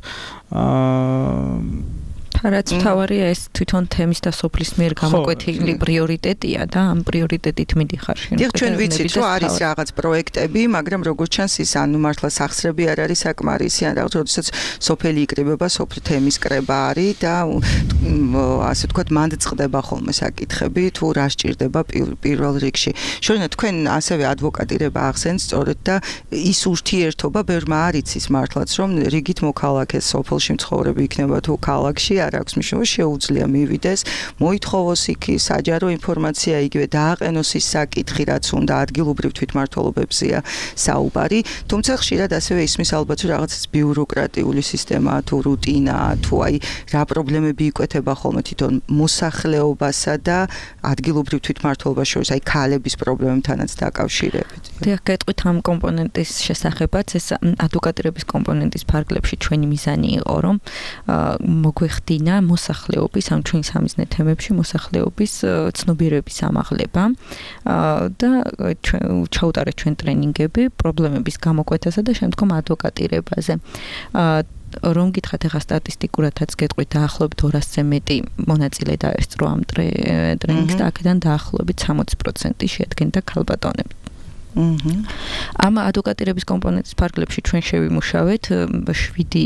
რაც თავარია ეს თვითონ თემის და სოფლის მიერ გამოკვეთილი პრიორიტეტია და ამ პრიორიტეტით მიდიხარ შენ. დიახ, ჩვენ ვიცით რომ არის რაღაც პროექტები, მაგრამ როგორც ჩანს ის ანუ მართლა სახსრები არ არის საკმარისი, ან რაღაც როდესაც სოფელი იკრიბება, სოფლის თემის კრება არის და ასე ვთქვათ, მანდ წყდება ხოლმე საკითხები, თუ რა სჭირდება პირველ რიგში. შორენა, თქვენ ასევე ადვოკატირება ახსენეთ სწორედ და ის ურთიერთობა ბევრმა არ იცის მართლაც, რომ რიგით მოქალაქეს სოფელში მცხოვრები იქნება თუ ქალაქში არ აქვს მნიშვნელობა შეუძლია მივიდეს მოითხოვოს იქ საჯარო ინფორმაცია იგივე დააყენოს ის საკითხი რაც უნდა ადგილობრივ თვითმმართველობებზეა საუბარი თუმცა ხშირად ასევე ისმის ალბათ რომ რაღაცის ბიუროკრატიული სისტემა თუ რუტინა თუ აი რა პრობლემები იკვეთება ხოლმე თვითონ მოსახლეობასა და ადგილობრივ თვითმმართველობას შორის აი ქალების პრობლემებთანაც დაკავშირებით. დიახ, გეტყვით ამ კომპონენტის შესახებაც ეს ადვოკატირების კომპონენტის ფარგლებში ჩვენი მიზანი იყო რომ მოგვეხდინა მოსახლეობის ამ ჩვენი სამიზნე თემებში მოსახლეობის ცნობიერების ამაღლება და ჩაუტარეთ ჩვენ ტრენინგები პრობლემების გამოკვეთასა და შემდგომ ადვოკატირებაზე. რომ გითხათ ახლა სტატისტიკურადაც გეტყვით დაახლოებით ორასზე მეტი მონაწილე დაესწრო ამ ტრენინგს და აქედან დაახლოებით სამოცი პროცენტი შეადგენდა ქალბატონები. ამ ადვოკატირების კომპონენტის ფარგლებში ჩვენ შევიმუშავეთ შვიდი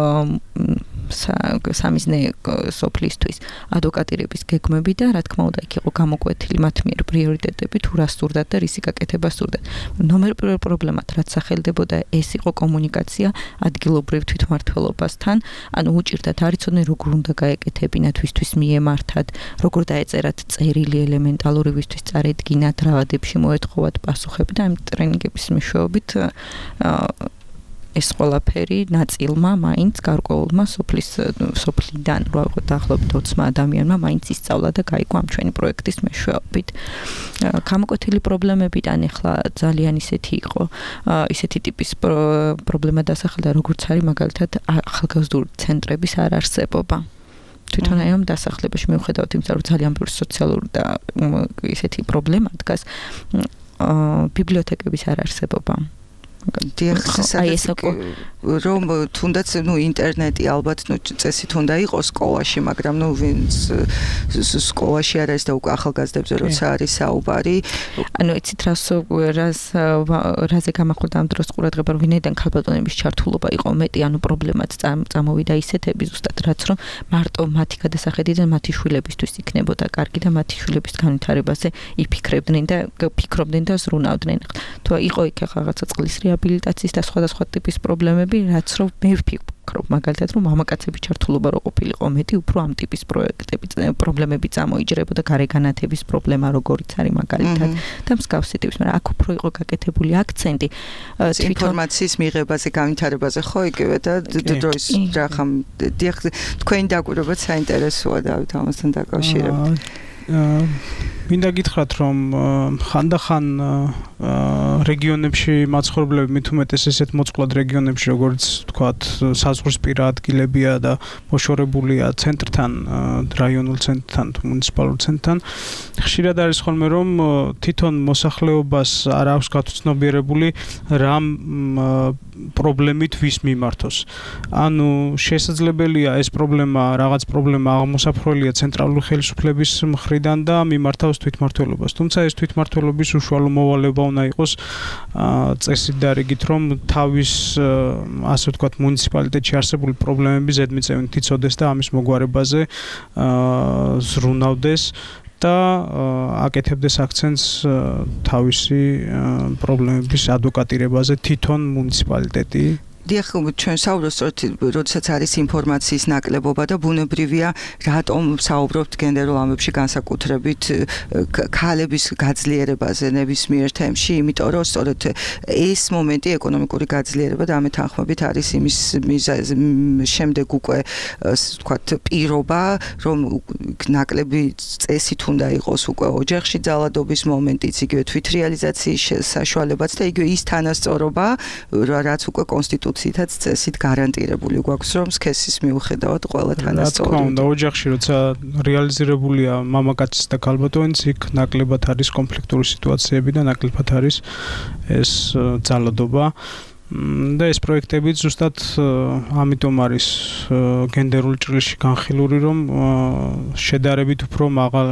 სამიზნე სოფლისთვის ადვოკატირების გეგმები და რა თქმა უნდა იქ იყო გამოკვეთილი მათ მიერ პრიორიტეტები თუ რა სურდათ და რისი გაკეთება სურდათ. ნომერ პირველ პრობლემად რაც სახელდებოდა ეს იყო კომუნიკაცია ადგილობრივ თვითმმართველობასთან, ანუ უჭირდათ არ იცოდნენ როგორ უნდა გაეკეთებინათ ვისთვის მიემართათ, როგორ დაეწერათ წერილი ელემენტალური ვისთვის წარედგინათ, რა ვადებში მოეთხოვათ პასუხები და ამ ტრენინგების მეშვეობით ეს ყველაფერი ნაწილმა მაინც გარკვეულმა სოფლის სოფლიდან რაღაც დაახლოებით ოცმა ადამიანმა მაინც ისწავლა და გაიგო ამ ჩვენი პროექტის მეშვეობით. გამოკვეთილი პრობლემებიდან ახლა ძალიან ისეთი იყო, ისეთი ტიპის პრობლემა დასახელდა, როგორც არის მაგალითად ახალგაზრდული ცენტრების არარსებობა. თვითონ აი ამ დასახლებაში მიუხედავად იმისა, რომ ძალიან ბევრი სოციალური და ისეთი პრობლემა დგას, ბიბლიოთეკების არარსებობა. დიახ, რომ თუნდაც ნუ ინტერნეტი ალბათ ნუ წესით უნდა იყოს სკოლაში, მაგრამ ნუ ვინც სკოლაში არ არის და უკვე ახალგაზრდებზე როცა არის საუბარი. ანუ იცით რას რას რაზე გამახვილდა ამ დროს ყურადღება, რომ ვინაიდან ქალბატონების ჩართულობა იყო მეტი, ანუ პრობლემაც წამოვიდა ისეთები ზუსტად რაც რომ მარტო მათი გადასახედიდან მათი შვილებისთვის იქნებოდა კარგი და მათი შვილების განვითარებაზე იფიქრებდნენ და ფიქრობდნენ და ზრუნავდნენ. თუ იყო იქ რაღაცა წყლის რეაბილიტაციის და სხვადასხვა ტიპის პრობლემები, რაც რომ მე ვფიქრობ, მაგალითად რომ მამაკაცების ჩართულობა რო ყოფილიყო მეტი, უფრო ამ ტიპის პროექტები, პრობლემები წამოიჯერებოდა, გარეგანათების პრობლემა როგორიც არის მაგალითად და მსგავსი ტიპის, მაგრამ აქ უფრო იყო გაკეთებული აქცენტი ინფორმაციის მიღებაზე, განვითარებაზე, ხო იგივე და დროის რახამ დიახ, თქვენი დაკვირვებაც საინტერესოა დავით ამასთან დაკავშირებით. მინდა გითხრათ, რომ ხანდახან რეგიონებში მაცხოვრებლები მით უმეტეს ესეთ მოწყვლად რეგიონებში, როგორც თქვათ, საზღვრისპირა ადგილებია და მოშორებულია ცენტრთან, რაიონულ ცენტრთან, მუნიციპალურ ცენტრთან. ხშირად არის ხოლმე, რომ თვითონ მოსახლეობას არ აქვს გაცნობიერებული რამ პრობლემით ვის მიმართოს. ანუ შესაძლებელია ეს პრობლემა, რაღაც პრობლემა აღმოსაფრველია ცენტრალური ხელისუფლების მხრიდან და მიმართავს თვითმმართველობას. თუმცა ეს თვითმმართველობის უშუალო მოვალეობა უნდა იყოს წესით და რიგით, რომ თავის ასე ვთქვათ მუნიციპალიტეტში არსებული პრობლემები ზედმიწევნით იცოდეს და ამის მოგვარებაზე ზრუნავდეს და აკეთებდეს აქცენტს თავისი პრობლემების ადვოკატირებაზე თვითონ მუნიციპალიტეტი. დიახ, ჩვენ საუბრობთ სწორედ, როდესაც არის ინფორმაციის ნაკლებობა და ბუნებრივია, რატომ საუბრობთ გენდერულ ამბებში განსაკუთრებით ქალების გაძლიერებაზე ნებისმიერ თემში, იმიტომ რომ სწორედ ეს მომენტი ეკონომიკური გაძლიერება და ამით თანხმობით არის იმის შემდეგ უკვე ვთქვათ პირობა, რომ ნაკლები წესით უნდა იყოს უკვე ოჯახში ძალადობის მომენტიც, იგივე თვითრეალიზაციის საშუალებაც და იგივე ის თანასწორობა, რაც უკვე კონსტიტუციაში ცითაც წესით გარანტირებული გვაქვს, რომ სქესის მიუხედავად ყველა თანასწორი. რა თქმა უნდა, ოჯახში როცა რეალიზირებულია მამაკაცის და ქალბატონის, იქ ნაკლებად არის კონფლიქტური სიტუაციები და ნაკლებად არის ეს ძალადობა. და ეს პროექტები ზუსტად ამიტომ არის გენდერულ ჭრილში განხილული, რომ შედარებით უფრო მაღალ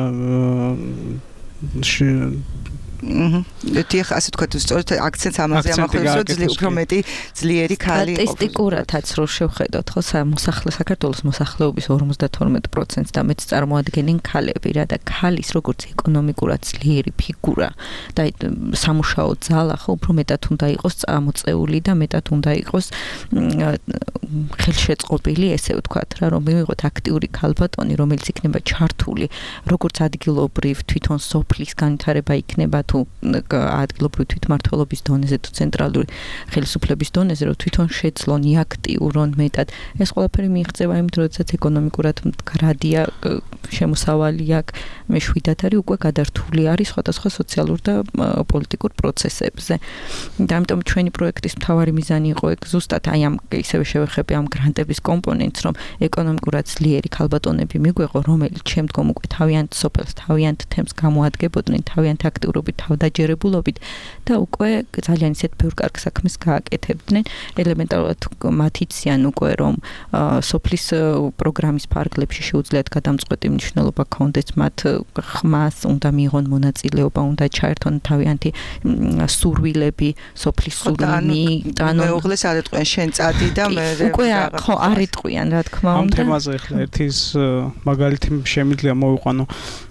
დიახ, ასე ვთქვათ, სწორედ აქცენტს ამაზე ამახვილებს, რომ უფრო მეტი ძლიერი ქალი იყო. სტატისტიკურადაც რო შევხედოთ, ხო, მოსახლე საქართველოს მოსახლეობის ორმოცდათორმეტ პროცენტს და მეც წარმოადგენენ ქალები რა და ქალის როგორც ეკონომიკურად ძლიერი ფიგურა და სამუშაო ძალა, ხო, უფრო მეტად უნდა იყოს წამოწეული და მეტად უნდა იყოს ხელშეწყობილი, ესე ვთქვათ რა, რომ მივიღოთ აქტიური ქალბატონი, რომელიც იქნება ჩართული როგორც ადგილობრივ თვითონ სოფლის განვითარება იქნება თუ ადგილობრივი თვითმმართველობის დონეზე თუ ცენტრალური ხელისუფლების დონეზე, რომ თვითონ შეძლონ აქტიურონ მეტად. ეს ყველაფერი მიიღწევა იმ დროსაც ეკონომიკურად მდგრადია, შემოსავალი აქვს, მეშვიდად არის უკვე გადართული არის სხვადასხვა სოციალურ და პოლიტიკურ პროცესებზე. და ამიტომ ჩვენი პროექტის მთავარი მიზანი იყო ეგ ზუსტად აი ამ ისევე შევეხები ამ გრანტების კომპონენტს, რომ ეკონომიკურად ძლიერი ქალბატონები მიგვეყო, რომელიც შემდგომ უკვე თავიანთ სოფელს, თავიანთ თემს გამოადგებოდნენ, თავიანთ აქტიურობით, თავდაჯერებულობით და უკვე ძალიან ისეთ ბევრ კარგ საქმეს გააკეთებდნენ. ელემენტარულად მათ იციან უკვე, რომ სოფლის პროგრამის ფარგლებში შეუძლიათ გადამწყვეტი მნიშვნელობა ქონდეს მათ ხმას, უნდა მიიღონ მონაწილეობა, უნდა ჩაერთონ თავიანთი სურვილები, სოფლის სურვილი, ანუ მეუღლეს არ ეტყვიან შენ წადი და მე უკვე ხო არ ეტყვიან, რა თქმა უნდა. ამ თემაზე ახლა ერთის მაგალითი შემიძლია მოვიყვანო.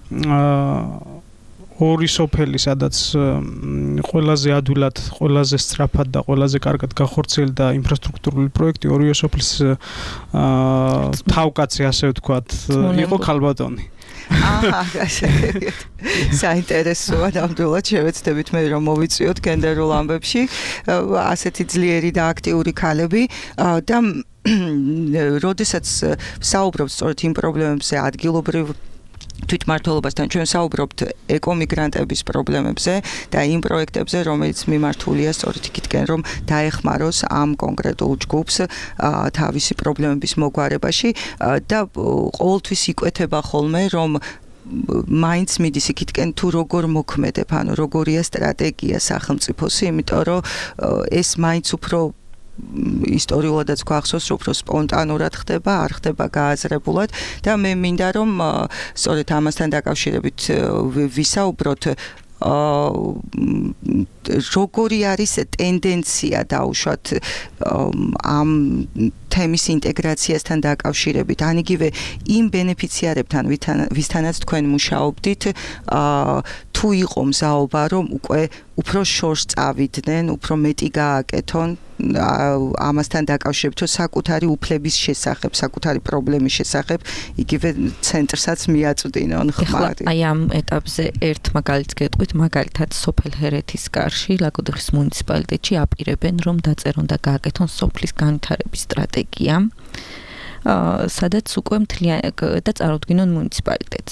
ორი სოფელი, სადაც ყველაზე ადვილად, ყველაზე სწრაფად და ყველაზე კარგად გახორციელდა ინფრასტრუქტურული პროექტი, ორივე სოფლის თავკაცი, ასე ვთქვათ, იყო ქალბატონი. აჰა, საინტერესოა, ნამდვილად შევეცდებით მე რომ მოვიწვიოთ გენდერულ ამბებში ასეთი ძლიერი და აქტიური ქალები და როდესაც საუბრობთ სწორედ იმ პრობლემებზე ადგილობრივ თვითმმართველობასთან ჩვენ საუბრობთ ეკომიგრანტების პრობლემებზე და იმ პროექტებზე, რომელიც მიმართულია სწორედ იქითკენ, რომ დაეხმაროს ამ კონკრეტულ ჯგუფს თავისი პრობლემების მოგვარებაში და ყოველთვის იკვეთება ხოლმე, რომ მაინც მიდის იქითკენ თუ როგორ მოქმედებ, ანუ როგორია სტრატეგია სახელმწიფოს, იმიტომ რომ ეს მაინც უფრო ისტორიულადაც გვახსოვს, უფრო სპონტანურად ხდება, არ ხდება გააზრებულად და მე მინდა რომ სწორედ ამასთან დაკავშირებით ვისაუბროთ როგორი არის ტენდენცია დაუშვათ ამ თემის ინტეგრაციასთან დაკავშირებით, ან იგივე იმ ბენეფიციარებთან, ვისთანაც თქვენ მუშაობდით, თუ იყო მზაობა, რომ უკვე უფრო შორს წავიდნენ, უფრო მეტი გააკეთონ ამასთან დაკავშირებით, რომ საკუთარი უფლების შესახებ, საკუთარი პრობლემის შესახებ, იგივე ცენტრსაც მიაწვდინონ ხმარი. აი ამ ეტაპზე ერთ მაგალითს გეტყვით, მაგალითად სოფელ ჰერეთის კარში, ლაგოდეხის მუნიციპალიტეტში აპირებენ, რომ დაწერონ და გააკეთონ სოფლის განვითარების სტრატეგია, სადაც უკვე მთლიან და წარუდგინონ მუნიციპალიტეტს.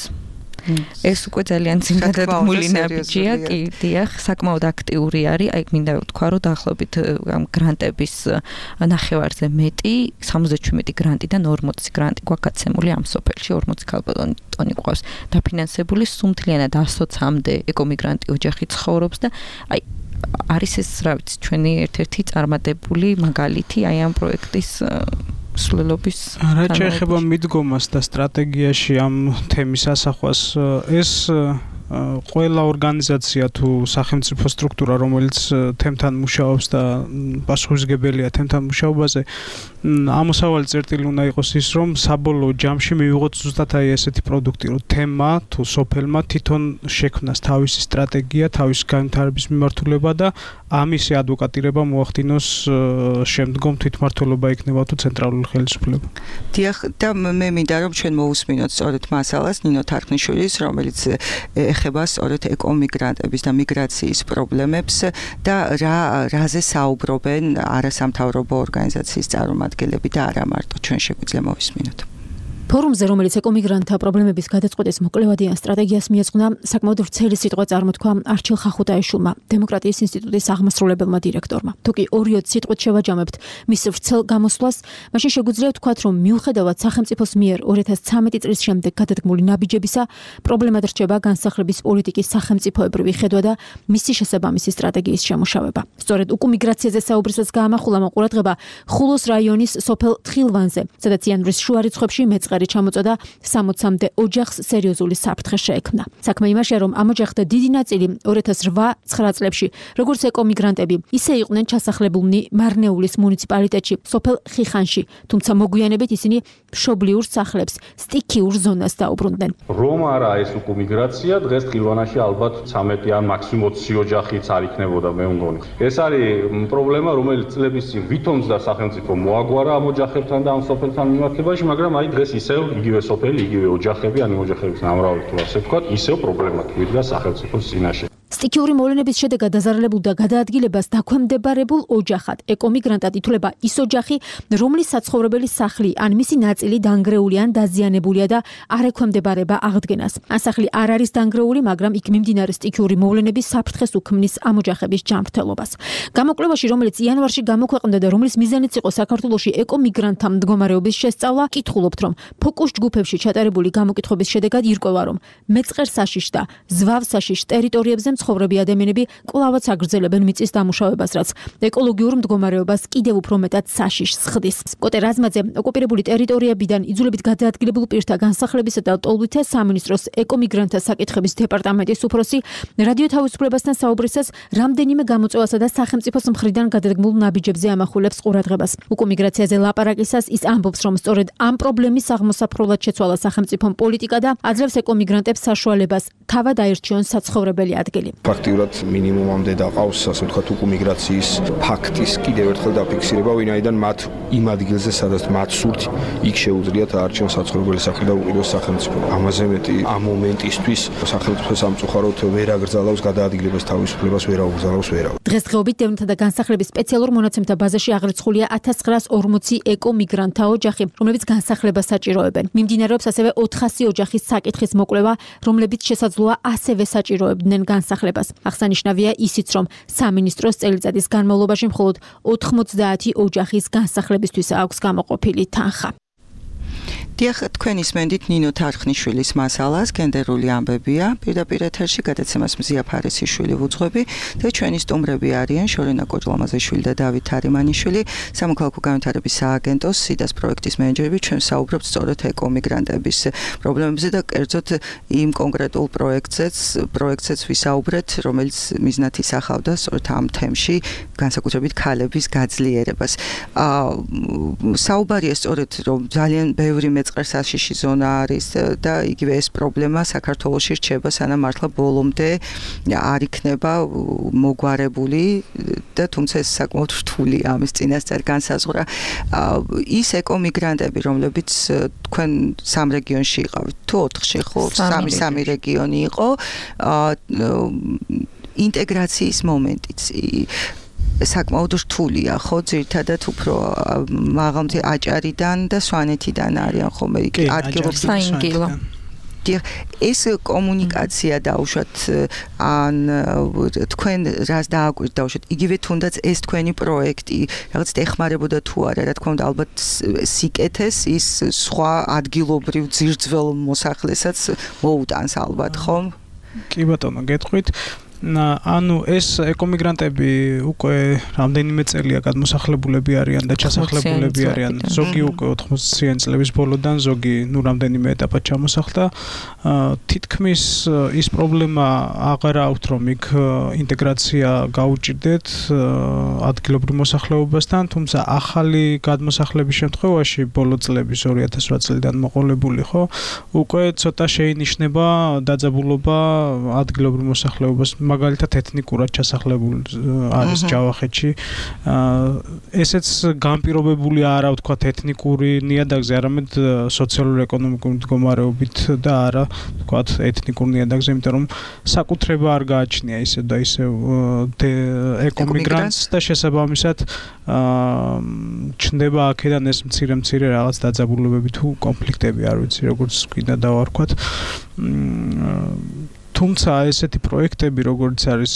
ეს უკვე ძალიან ძინდადადგმული ნაბიჯია, კი, დიახ, საკმაოდ აქტიური არის, აი მინდა ვთქვა, რომ დაახლოებით ამ გრანტების ნახევარზე მეტი, სამოცდაშვიდ გრანტიდან ორმოცი გრანტი გვაქცემული ამ სოფელში, ორმოცი ქალბატონი ყავს დაფინანსებული, სუმთლიანად ასოცამდე ეკომიგრანტი ოჯახი ცხოვრობს და აი არის ეს, რა ვიცი, ჩვენი ერთ-ერთი წარმატებული მაგალითი აი ამ პროექტის სულელობის. რა შეეხება მიდგომას და სტრატეგიაში ამ თემის ასახვას, ეს ყველა ორგანიზაცია თუ სახელმწიფო სტრუქტურა, რომელიც თემთან მუშაობს და პასუხისმგებელია თემთან მუშაობაზე, ამოსავალი წერტილი უნდა იყოს ის, რომ საბოლოო ჯამში მივიღოთ ზუსტად აი ესეთი პროდუქტი, რომ თემა თუ სოფელმა თვითონ შექმნას თავისი სტრატეგია, თავისი განვითარების მიმართულება და ამისი ადვოკატირება მოახდინოს შემდგომ თვითმმართველობა იქნება თუ ცენტრალური ხელისუფლება. დიახ, და მე მინდა რომ ჩვენ მოусმინოთ სწორედ მასალას ნინო თარხნიშვილის, რომელიც ეხება სწორედ ეკომიგრანტების და მიგრაციის პრობლემებს და რა რაზე საუბრობენ არასამთავრობო ორგანიზაციის წარმომადგენლები და არა მარტო ჩვენ შეგვიძლია მოვისმინოთ. ფორუმზე, რომელიც ეკომიგრანტთა პრობლემების გადაწყვეტის მოკვლევადიან სტრატეგიას მიეძღვნა, საკმაოდ ვრცელი სიტყვა წარმოთქვა არჩილ ხახუტაიშვილმა, დემოკრატიის ინსტიტუტის აღმასრულებელმა დირექტორმა. თუკი ორიოდ სიტყვით შევაჯამებთ მის ვრცელ გამოსვლას, მაშინ შეგვიძლია ვთქვათ, რომ მიუხედავად სახელმწიფოს მიერ ორი ათას ცხრამეტი წლის შემდეგ გადადგმული ნაბიჯებისა, პრობლემად რჩება განსახლების პოლიტიკის სახელმწიფოებრივი ხედვა და მისი შესაბამისი სტრატეგიის შემუშავება. სწორედ უკუმიგრაციაზე საუბრისას გაამახვილა ყურადღება ხულოს რაიონის სოფელ თხილვანზე, სადაც იანვრის შუა რიცხვებში მეწყერი ჩამოწოდა სამოცამდე ოჯახს სერიოზული საფრთხე შეექმნა. საქმე იმაშია, რომ ამ ოჯახთა დიდი ნაწილი ორი ათას რვა ცხრა წლებში, როგორც ეკომიგრანტები, ისე იყვნენ ჩასახლებულნი მარნეულის მუნიციპალიტეტში, სოფელ ხიხანში, თუმცა მოგვიანებით ისინი მშობლიურ სახლებს, სტიქიურ ზონას დაუბრუნდნენ. რომ არა ეს უკუმიგრაცია, დღეს თხილვანაში ალბათ ცამეტი ან მაქსიმუმ ოცი ოჯახიც არ იქნებოდა, მე მგონი. ეს არის პრობლემა, რომელიც წლების წინ ვითომს და სახელმწიფო მოაგვარა ამ ოჯახებთან და ამ სოფელთან მიმართებაში, მაგრამ აი დღეს ისევ იგივე სოფელი, იგივე ოჯახები, ან ოჯახების ნამრავალი თუ ასე ვთქვათ, ისევ პრობლემად ვიდგა სახელმწიფოს წინაშე. სტიქიური მოვლენების შედეგად დაზარალებულ და გადაადგილებას დაქვემდებარებულ ოჯახად ეკომიგრანტად ითვლება ის ოჯახი, რომლის საცხოვრებელი სახლი ან მისი ნაწილი დანგრეული ან დაზიანებულია და არ ექვემდებარება აღდგენას. ან სახლი არ არის დანგრეული, მაგრამ იქ მიმდინარე სტიქიური მოვლენების საფრთხეს უქმნის ამ ოჯახების ჯანმრთელობას. გამოკვლევაში, რომელიც იანვარში გამოქვეყნდა და რომლის მიზანიც იყო საქართველოში ეკომიგრანტთა მდგომარეობის შესწავლა, კითხულობთ, რომ ფოკუს ჯგუფებში ჩატარებული გამოკითხების შედეგად ირკვევა, რომ მეწყერსაშიშ და ზვავსაშიშ ტერიტორიებზე მცხოვრები ადამიანები კვლავაც აგრძელებენ მიწის დამუშავებას, რაც ეკოლოგიურ მდგომარეობას კიდევ უფრო მეტად საშიშს ხდის. კოტე რაზმაძე ოკუპირებული ტერიტორიებიდან იძულებით გადაადგილებულ პირთა განსახლებისა და ტოლვითე სამინისტროს ეკომიგრანტთა საკითხების დეპარტამენტის უფროსი რადიო თავისუფლებასთან საუბრისას რამდენიმე გამოწვევასა და სახელმწიფოს მხრიდან გადადგმულ ნაბიჯებზე ამახვილებს ყურადღებას. უკუმიგრაციაზე ლაპარაკისას ის ამბობს, რომ სწორედ ამ პრობლემის აღმოსაფრულად შეცვალა სახელმწიფო პოლიტიკა და აძლევს ეკომიგრანტებს საშუალებას თავად აირჩიონ საცხოვრებელი ადგილი. მიღწეველი. ფაქტიურად მინიმუმამდე დაყავს, ასე ვთქვათ, უკუმიგრაციის ფაქტის კიდევ ერთხელ დაფიქსირება, ვინაიდან მათ იმ ადგილზე, სადაც მათ სურთ, იქ შეუძლიათ აარჩიონ საცხოვრებელი სახლი და უყიდოს სახელმწიფო. ამაზე მეტი ამ მომენტისთვის სახელმწიფო სამწუხაროდ ვერ აგრძალავს გადაადგილებას თავისუფლებას, ვერ აუგზავნავს ვერავინ. დღესდღეობით დევნთა და განსახლების სპეციალურ მონაცემთა ბაზაში აღრიცხულია ათას ცხრაას ორმოცი ეკომიგრანტთა ოჯახი, რომლებიც განსახლებას საჭიროებენ. მიმდინარეობს ასევე ოთხასი ოჯახის საკითხის მოკვლევა, რომლებიც შესაძლოა ასევე საჭიროებდნენ განსახლებას. აღსანიშნავია ისიც, რომ სამინისტროს წელიწადის განმავლობაში მხოლოდ ოთხმოცდაათი ოჯახის განსახლებისთვის აქვს გამოყოფილი თანხა. დიახ, თქვენ ისმენდით ნინო თარხნიშვილის მასალას, გენდერული ამბებია, პირდაპირ ეთერში გადაცემას მზია ფარესიშვილი ვუძღვები და ჩვენი სტუმრები არიან შორენა კოჭლამაზეშვილი და დავით არიმანიშვილი, სამოქალაქო განვითარების სააგენტოს სიდას პროექტის მენეჯერები. ჩვენ საუბრობთ სწორედ ეკომიგრანტების პრობლემებზე და კერძოდ იმ კონკრეტულ პროექტზეც, პროექტზეც ვისაუბრეთ, რომელიც მიზნად ისახავდა სწორედ ამ თემში, განსაკუთრებით ქალების გაძლიერებას. აა საუბარია სწორედ, რომ ძალიან ბევრი წყერსაშიში ზონა არის და იგივე ეს პრობლემა საქართველოში რჩება, სანამ მართლა ბოლომდე არ იქნება მოგვარებული და თუმცა ეს საკმაოდ რთულია ამის წინასწარ განსაზღვრა. ის ეკომიგრანტები, რომლებიც თქვენ სამ რეგიონში იყავით, თუ ოთხში ხო, სამი სამი რეგიონი იყო, ინტეგრაციის მომენტიც საკმაოდ რთულია, ხო, ძირითადად უფრო მაღალმთი აჭარიდან და სვანეთიდან არიან ხოლმე ადგილობრივი. ეს კომუნიკაცია დაუშვათ ან თქვენ რას დააკვირთ დაუშვათ, იგივე თუნდაც ეს თქვენი პროექტი რაღაც ეხმარებოდა თუ არა, რა თქმა უნდა, ალბათ სიკეთეს ის სხვა ადგილობრივ ძირძველ მოსახლესაც მოუტანს ალბათ, ხო? კი ბატონო, გეტყვით. ანუ ეს ეკომიგრანტები უკვე რამდენიმე წელია გადმოსახლებულები არიან და ჩასახლებულები არიან. ზოგი უკვე ოთხმოციანი წლების ბოლოდან, ზოგი ნუ რამდენიმე ეტაპად ჩამოსახლდა. თითქმის ის პრობლემა აღარ აქვთ, რომ იქ ინტეგრაცია გაუჭირდეთ ადგილობრივ მოსახლეობასთან, თუმცა ახალი გადმოსახლების შემთხვევაში ბოლო წლების ორი ათას ოთხ წლიდან მოყოლებული, ხო, უკვე ცოტა შეინიშნება დაძაბულობა ადგილობრივ მოსახლეობას. მაგალითად ეთნიკურად ჩასახლებული არის ჯავახეთში. ესეც განპირობებული არა ვთქვათ ეთნიკური ნიადაგზე, არამედ სოციალურ-ეკონომიკური მდგომარეობით და არა ვთქვათ ეთნიკურ ნიადაგზე, იმიტომ რომ საკუთრება არ გააჩნია ისე და ისე ეკომიგრანტს და შესაბამისად ჩნდება აქედან ეს მცირე-მცირე რაღაც დაძაბულობები თუ კონფლიქტები, არ ვიცი როგორც კიდე დავარქვათ. თუმცა ესეთი პროექტები, როგორც არის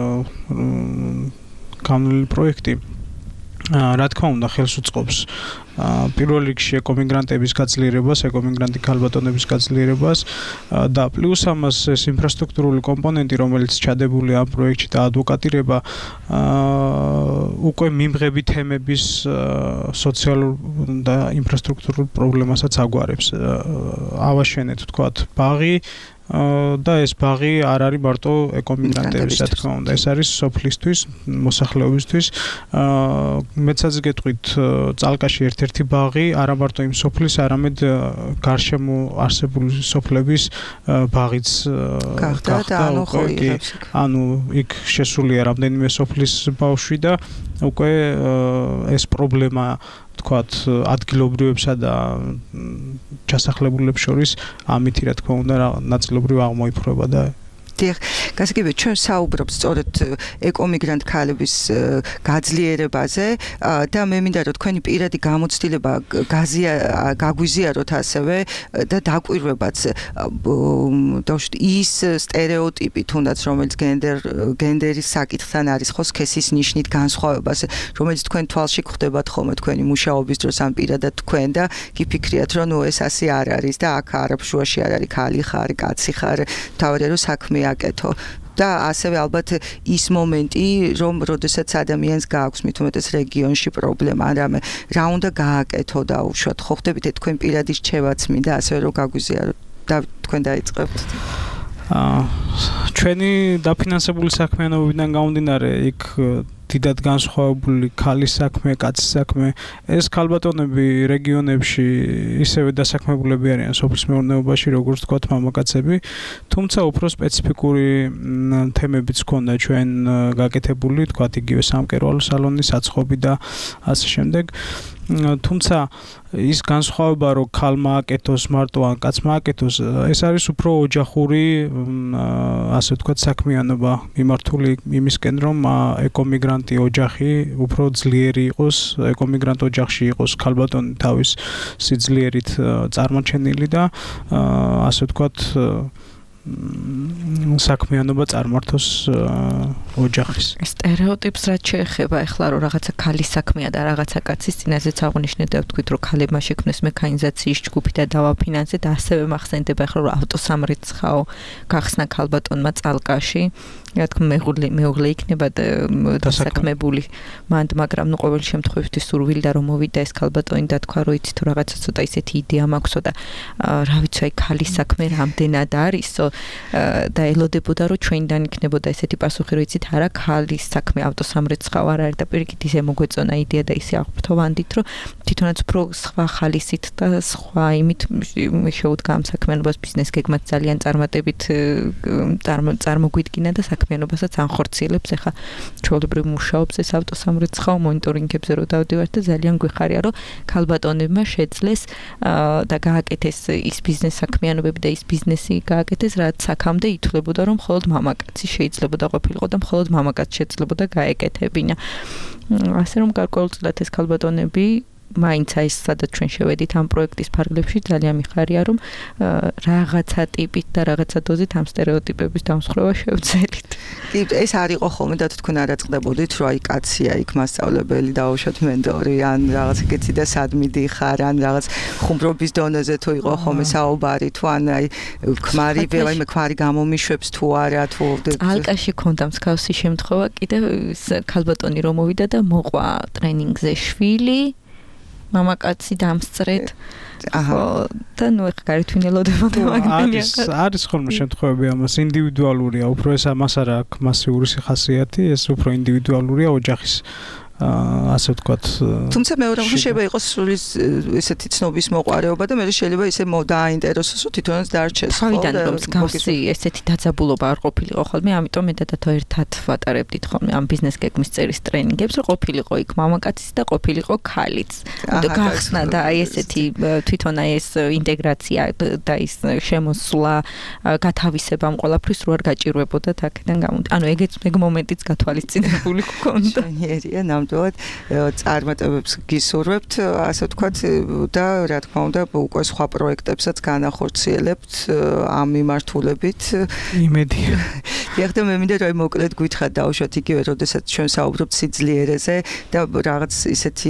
განვლილი პროექტი, რა თქმა უნდა, ხელს უწყობს პირველ რიგში ეკომიგრანტების გაძლიერებას, ეკომიგრანტი ქალბატონების გაძლიერებას და პლუს ამას ეს ინფრასტრუქტურული კომპონენტი, რომელიც ჩადებულია ამ პროექტში და ადვოკატირება უკვე მიმღები თემების სოციალურ და ინფრასტრუქტურულ პრობლემასაც აგვარებს. ავაშენეთ, ვთქვათ, ბაღი და ეს ბაღი არ არის მარტო ეკომიგრანტების, რა თქმა უნდა, ეს არის სოფლისთვის, მოსახლეობისთვის. მეცაც გეტყვით, წალკაში ერთ-ერთი ბაღი არა მარტო იმ სოფლის, არამედ გარშემო არსებული სოფლების ბაღიც გახდა უკვე. ანუ იქ შესულია რამდენიმე სოფლის ბავშვი და უკვე ეს პრობლემა თქვათ ადგილობრივებსა და ჩასახლებულებს შორის ამითი რა თქმა უნდა ნაწილობრივ აღმოიფრება და დიახ, გასაგებია, ჩვენ საუბრობთ სწორედ ეკომიგრანტ ქალების გაძლიერებაზე და მე მინდა რომ თქვენი პირადი გამოცდილება გაგვიზიაროთ ასევე და დაკვირვებაც დავუშვით ის სტერეოტიპი თუნდაც რომელიც გენდერ გენდერის საკითხთან არის ხო სქესის ნიშნით განსხვავებას რომელიც თქვენ თვალში გვხდებათ ხოლმე თქვენი მუშაობის დროს ამ პირადად თქვენ და გიფიქრიათ რომ ნუ ეს ასე არ არის და აქ არაფშუაში არ არის ქალი ხარ, კაცი ხარ, თავარია რომ საქმე აკეთო და ასევე ალბათ ის მომენტი რომ როდესაც ადამიანს გააქვს მით უმეტეს რეგიონში პრობლემა ან რამე რა უნდა გააკეთო და უშუალოდ ხო ხდებით თქვენ პირადი რჩევაც მინდა ასევე რომ გაგვიზიაროთ და თქვენ დაიწყებთ აა ჩვენი დაფინანსებული საქმიანობებიდან გამომდინარე იქ დიდად განსხვავებული ქალის საქმე, კაცის საქმე. ეს ქალბატონები რეგიონებში ისევე დასაქმებულები არიან სოფლის მეურნეობაში, როგორც თქვათ, მამაკაცები, თუმცა უფრო სპეციფიკური თემებიც ჰქონდა ჩვენ გაკეთებული, თქვათ, იგივე სამკერვალო სალონი, საცხობი და ასე შემდეგ. თუმცა ის განსხვავება რომ ქალმა აკეთოს მარტო ან კაცმა აკეთოს ეს არის უფრო ოჯახური ასე ვთქვათ საქმიანობა მიმართული იმისკენ რომ ეკომიგრანტი ოჯახი უფრო ძლიერი იყოს ეკომიგრანტ ოჯახში იყოს ქალბატონი თავის სიძლიერით წარმოჩენილი და ასე ვთქვათ საქმიანობა წარმართოს ოჯახის. სტერეოტიპს რაც შეეხება ახლა რომ რაღაცა ქალის საქმეა და რაღაცა კაცის წინაზეც აღნიშნეთ და ვთქვით რომ ქალებმა შექმნეს მექანიზაციის ჯგუფი და დავაფინანსეთ ასევე მახსენდება ახლა რომ ავტოსამრეცხაო გახსნა ქალბატონმა წალკაში რა თქმა მეუღლე მეუღლე იქნება დასაქმებული მანდ მაგრამ ნუ ყოველ შემთხვევაში სურვილი და რომ მოვიდა ეს ქალბატონი და თქვა რომ იცი თუ რაღაცა ცოტა ისეთი იდეა მაქვსო და რა ვიცი აი ქალის საქმე რამდენად არისო და ელოდებოდა რომ ჩვენიდან იქნებოდა ესეთი პასუხი რომ იცით არა ქალის საქმე ავტოსამრეცხაო არ არის და პირიქით ისე მოგვეწონა იდეა და ისე აღფრთოვანდით რომ თვითონაც უფრო სხვა ხალისით და სხვა იმით შეუდგა ამ საქმიანობას ბიზნეს გეგმაც ძალიან წარმატებით წარმოგვიდგინა და საქმიანობასაც ანხორციელებს ახლა ჩვეულებრივ მუშაობს ეს ავტოსამრეცხაო მონიტორინგებზე რომ დავდივართ და ძალიან გვიხარია რომ ქალბატონებმა შეძლეს და გააკეთეს ის ბიზნეს საქმიანობები და ის ბიზნესი გააკეთეს რაც აქამდე ითვლებოდა რომ მხოლოდ მამაკაცი შეიძლებოდა ყოფილიყო და მხოლოდ მამაკაცი შეძლებოდა გაეკეთებინა ასე რომ გარკვეულწილად ეს ქალბატონები მაინც ის სადაც ჩვენ შევედით ამ პროექტის ფარგლებში ძალიან მიხარია რომ რაღაცა ტიპით და რაღაცა დოზით ამ სტერეოტიპების დამსხვრევა შევძელით. კი, ეს არ იყო ხოლმე და თქვენ არ აწყდებოდით რომ აი კაცია იქ მასწავლებელი დაუშვათ მენტორი ან რაღაც ეგეთი და სად მიდიხარ ან რაღაც ხუმრობის დონეზე თუ იყო ხოლმე საუბარი თუ ან აი ქმარი ვაიმე ქმარი გამომიშვებს თუ არა თუ ალკაში ქონდა მსგავსი შემთხვევა კიდე ქალბატონი რომ მოვიდა და მოყვა ტრენინგზე შვილი მამაკაცი დამსწრეთ აჰა და ნუ ეხა გარითვინელოდებოდა მაგრამ არის არის ხოლმე შემთხვევები ამას ინდივიდუალურია უფრო ეს ამას არ აქვს მასიური ხასიათი ეს უფრო ინდივიდუალურია ოჯახის ასე ვთქვათ თუმცა მეორე მხრივ შეიძლება იყოს სრული ესეთი ცნობის მოყარეობა და მე შეიძლება ისე დააინტერესოს რომ თვითონაც დარჩეს თავიდან რომ მსგავსი ესეთი დაძაბულობა არ ყოფილიყო ხოლმე ამიტომ მე და დათო ერთად ვატარებდით ხოლმე ამ ბიზნეს გეგმის წერის ტრენინგებს რომ ყოფილიყო იქ მამაკაციც და ყოფილიყო ქალიც და გახსნა და აი ესეთი თვითონ აი ეს ინტეგრაცია და ის შემოსვლა გათავისება ამ ყველაფრის რო არ გაჭირვებოდა აქედან გამოდი ანუ ეგეც ეგ მომენტიც გათვალისწინებული გქონდა ენერია ნამდვილად წარმატებებს გისურვებთ ასე ვთქვათ და რა თქმა უნდა უკვე სხვა პროექტებსაც განახორციელებთ ამ მიმართულებით იმედია ეხლა მე მინდა რომ მოკლედ გითხრათ დაუშვათ იგივე როდესაც ჩვენ საუბრობთ სიძლიერეზე და რაღაც ისეთი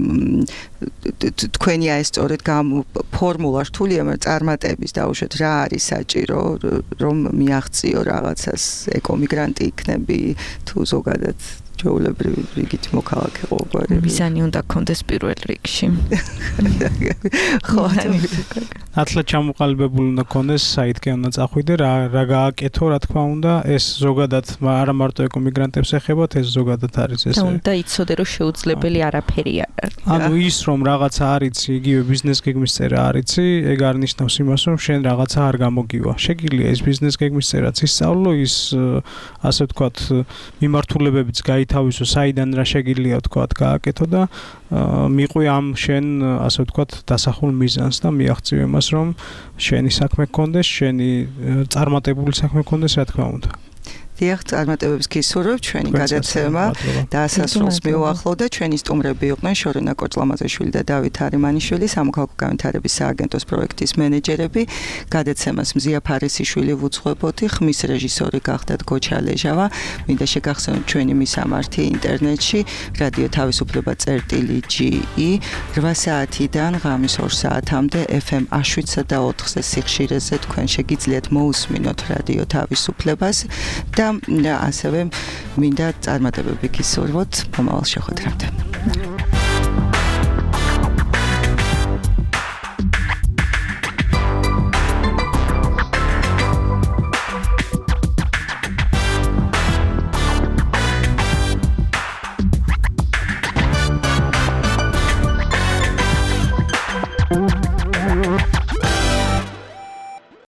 თქვენი აი სწორედ ფორმულა რთულია მაგრამ წარმატების დაუშვათ რა არის საჭირო რომ მიაღწიო რაღაცას ეკომიგრანტი იქნები თუ ზოგადად ჩვეულებრივი რიგით მოქალაქე ყოფილი. მიზანი უნდა გქონდეს პირველ რიგში. ხო, ათლა ჩამოყალიბებული უნდა გქონდეს, საითკენ უნდა წახვიდე, რა რა გააკეთო, რა თქმა უნდა, ეს ზოგადად არა მარტო ეკომიგრანტებს ეხებათ, ეს ზოგადად არის ესე. და უნდა იცოდე, რომ შეუძლებელი არაფერი არ არის. ანუ ის რომ რაღაცა არიცი, იგივე ბიზნეს გეგმის წერა არიცი, ეგ არ ნიშნავს იმას, რომ შენ რაღაცა არ გამოგივა. შეგიძლია ეს ბიზნეს გეგმის წერაც ისწავლო, ის ასე ვთქვათ, მიმართულებებიც გაითავისო, საიდან რა შეგიძლია ვთქვათ, გააკეთო და მიყვი ამ შენ ასე ვთქვათ, დასახულ მიზანს და მიაღწიო იმას, რომ შენი საქმე გქონდეს, შენი წარმატებული საქმე გქონდეს, რა თქმა უნდა. დიახ, წარმატებებს გისურვებ ჩვენი გადაცემა დასასრულს მივუახლოვდა ჩვენი სტუმრები იყვნენ შორენა კოჭლამაზეშვილი და დავით არიმანიშვილი, სამოქალაქო განვითარების სააგენტოს პროექტის მენეჯერები. გადაცემას მზია ფარისიშვილი ვუძღვებოდი, ხმის რეჟისორი გახდათ გოჩა ლეჟავა. მინდა შეგახსენოთ ჩვენი მისამართი ინტერნეტში რადიო თავისუფლება წერტილი ჯი ი რვა საათიდან ღამის ორ საათამდე ეფ ემ შვიდსა და ოთხზე სიხშირეზე თქვენ შეგიძლიათ მოусმინოთ რადიო თავისუფლებას და და ასევე მინდა წარმატებები გისურვოთ მომავალ შეხვედრამდე.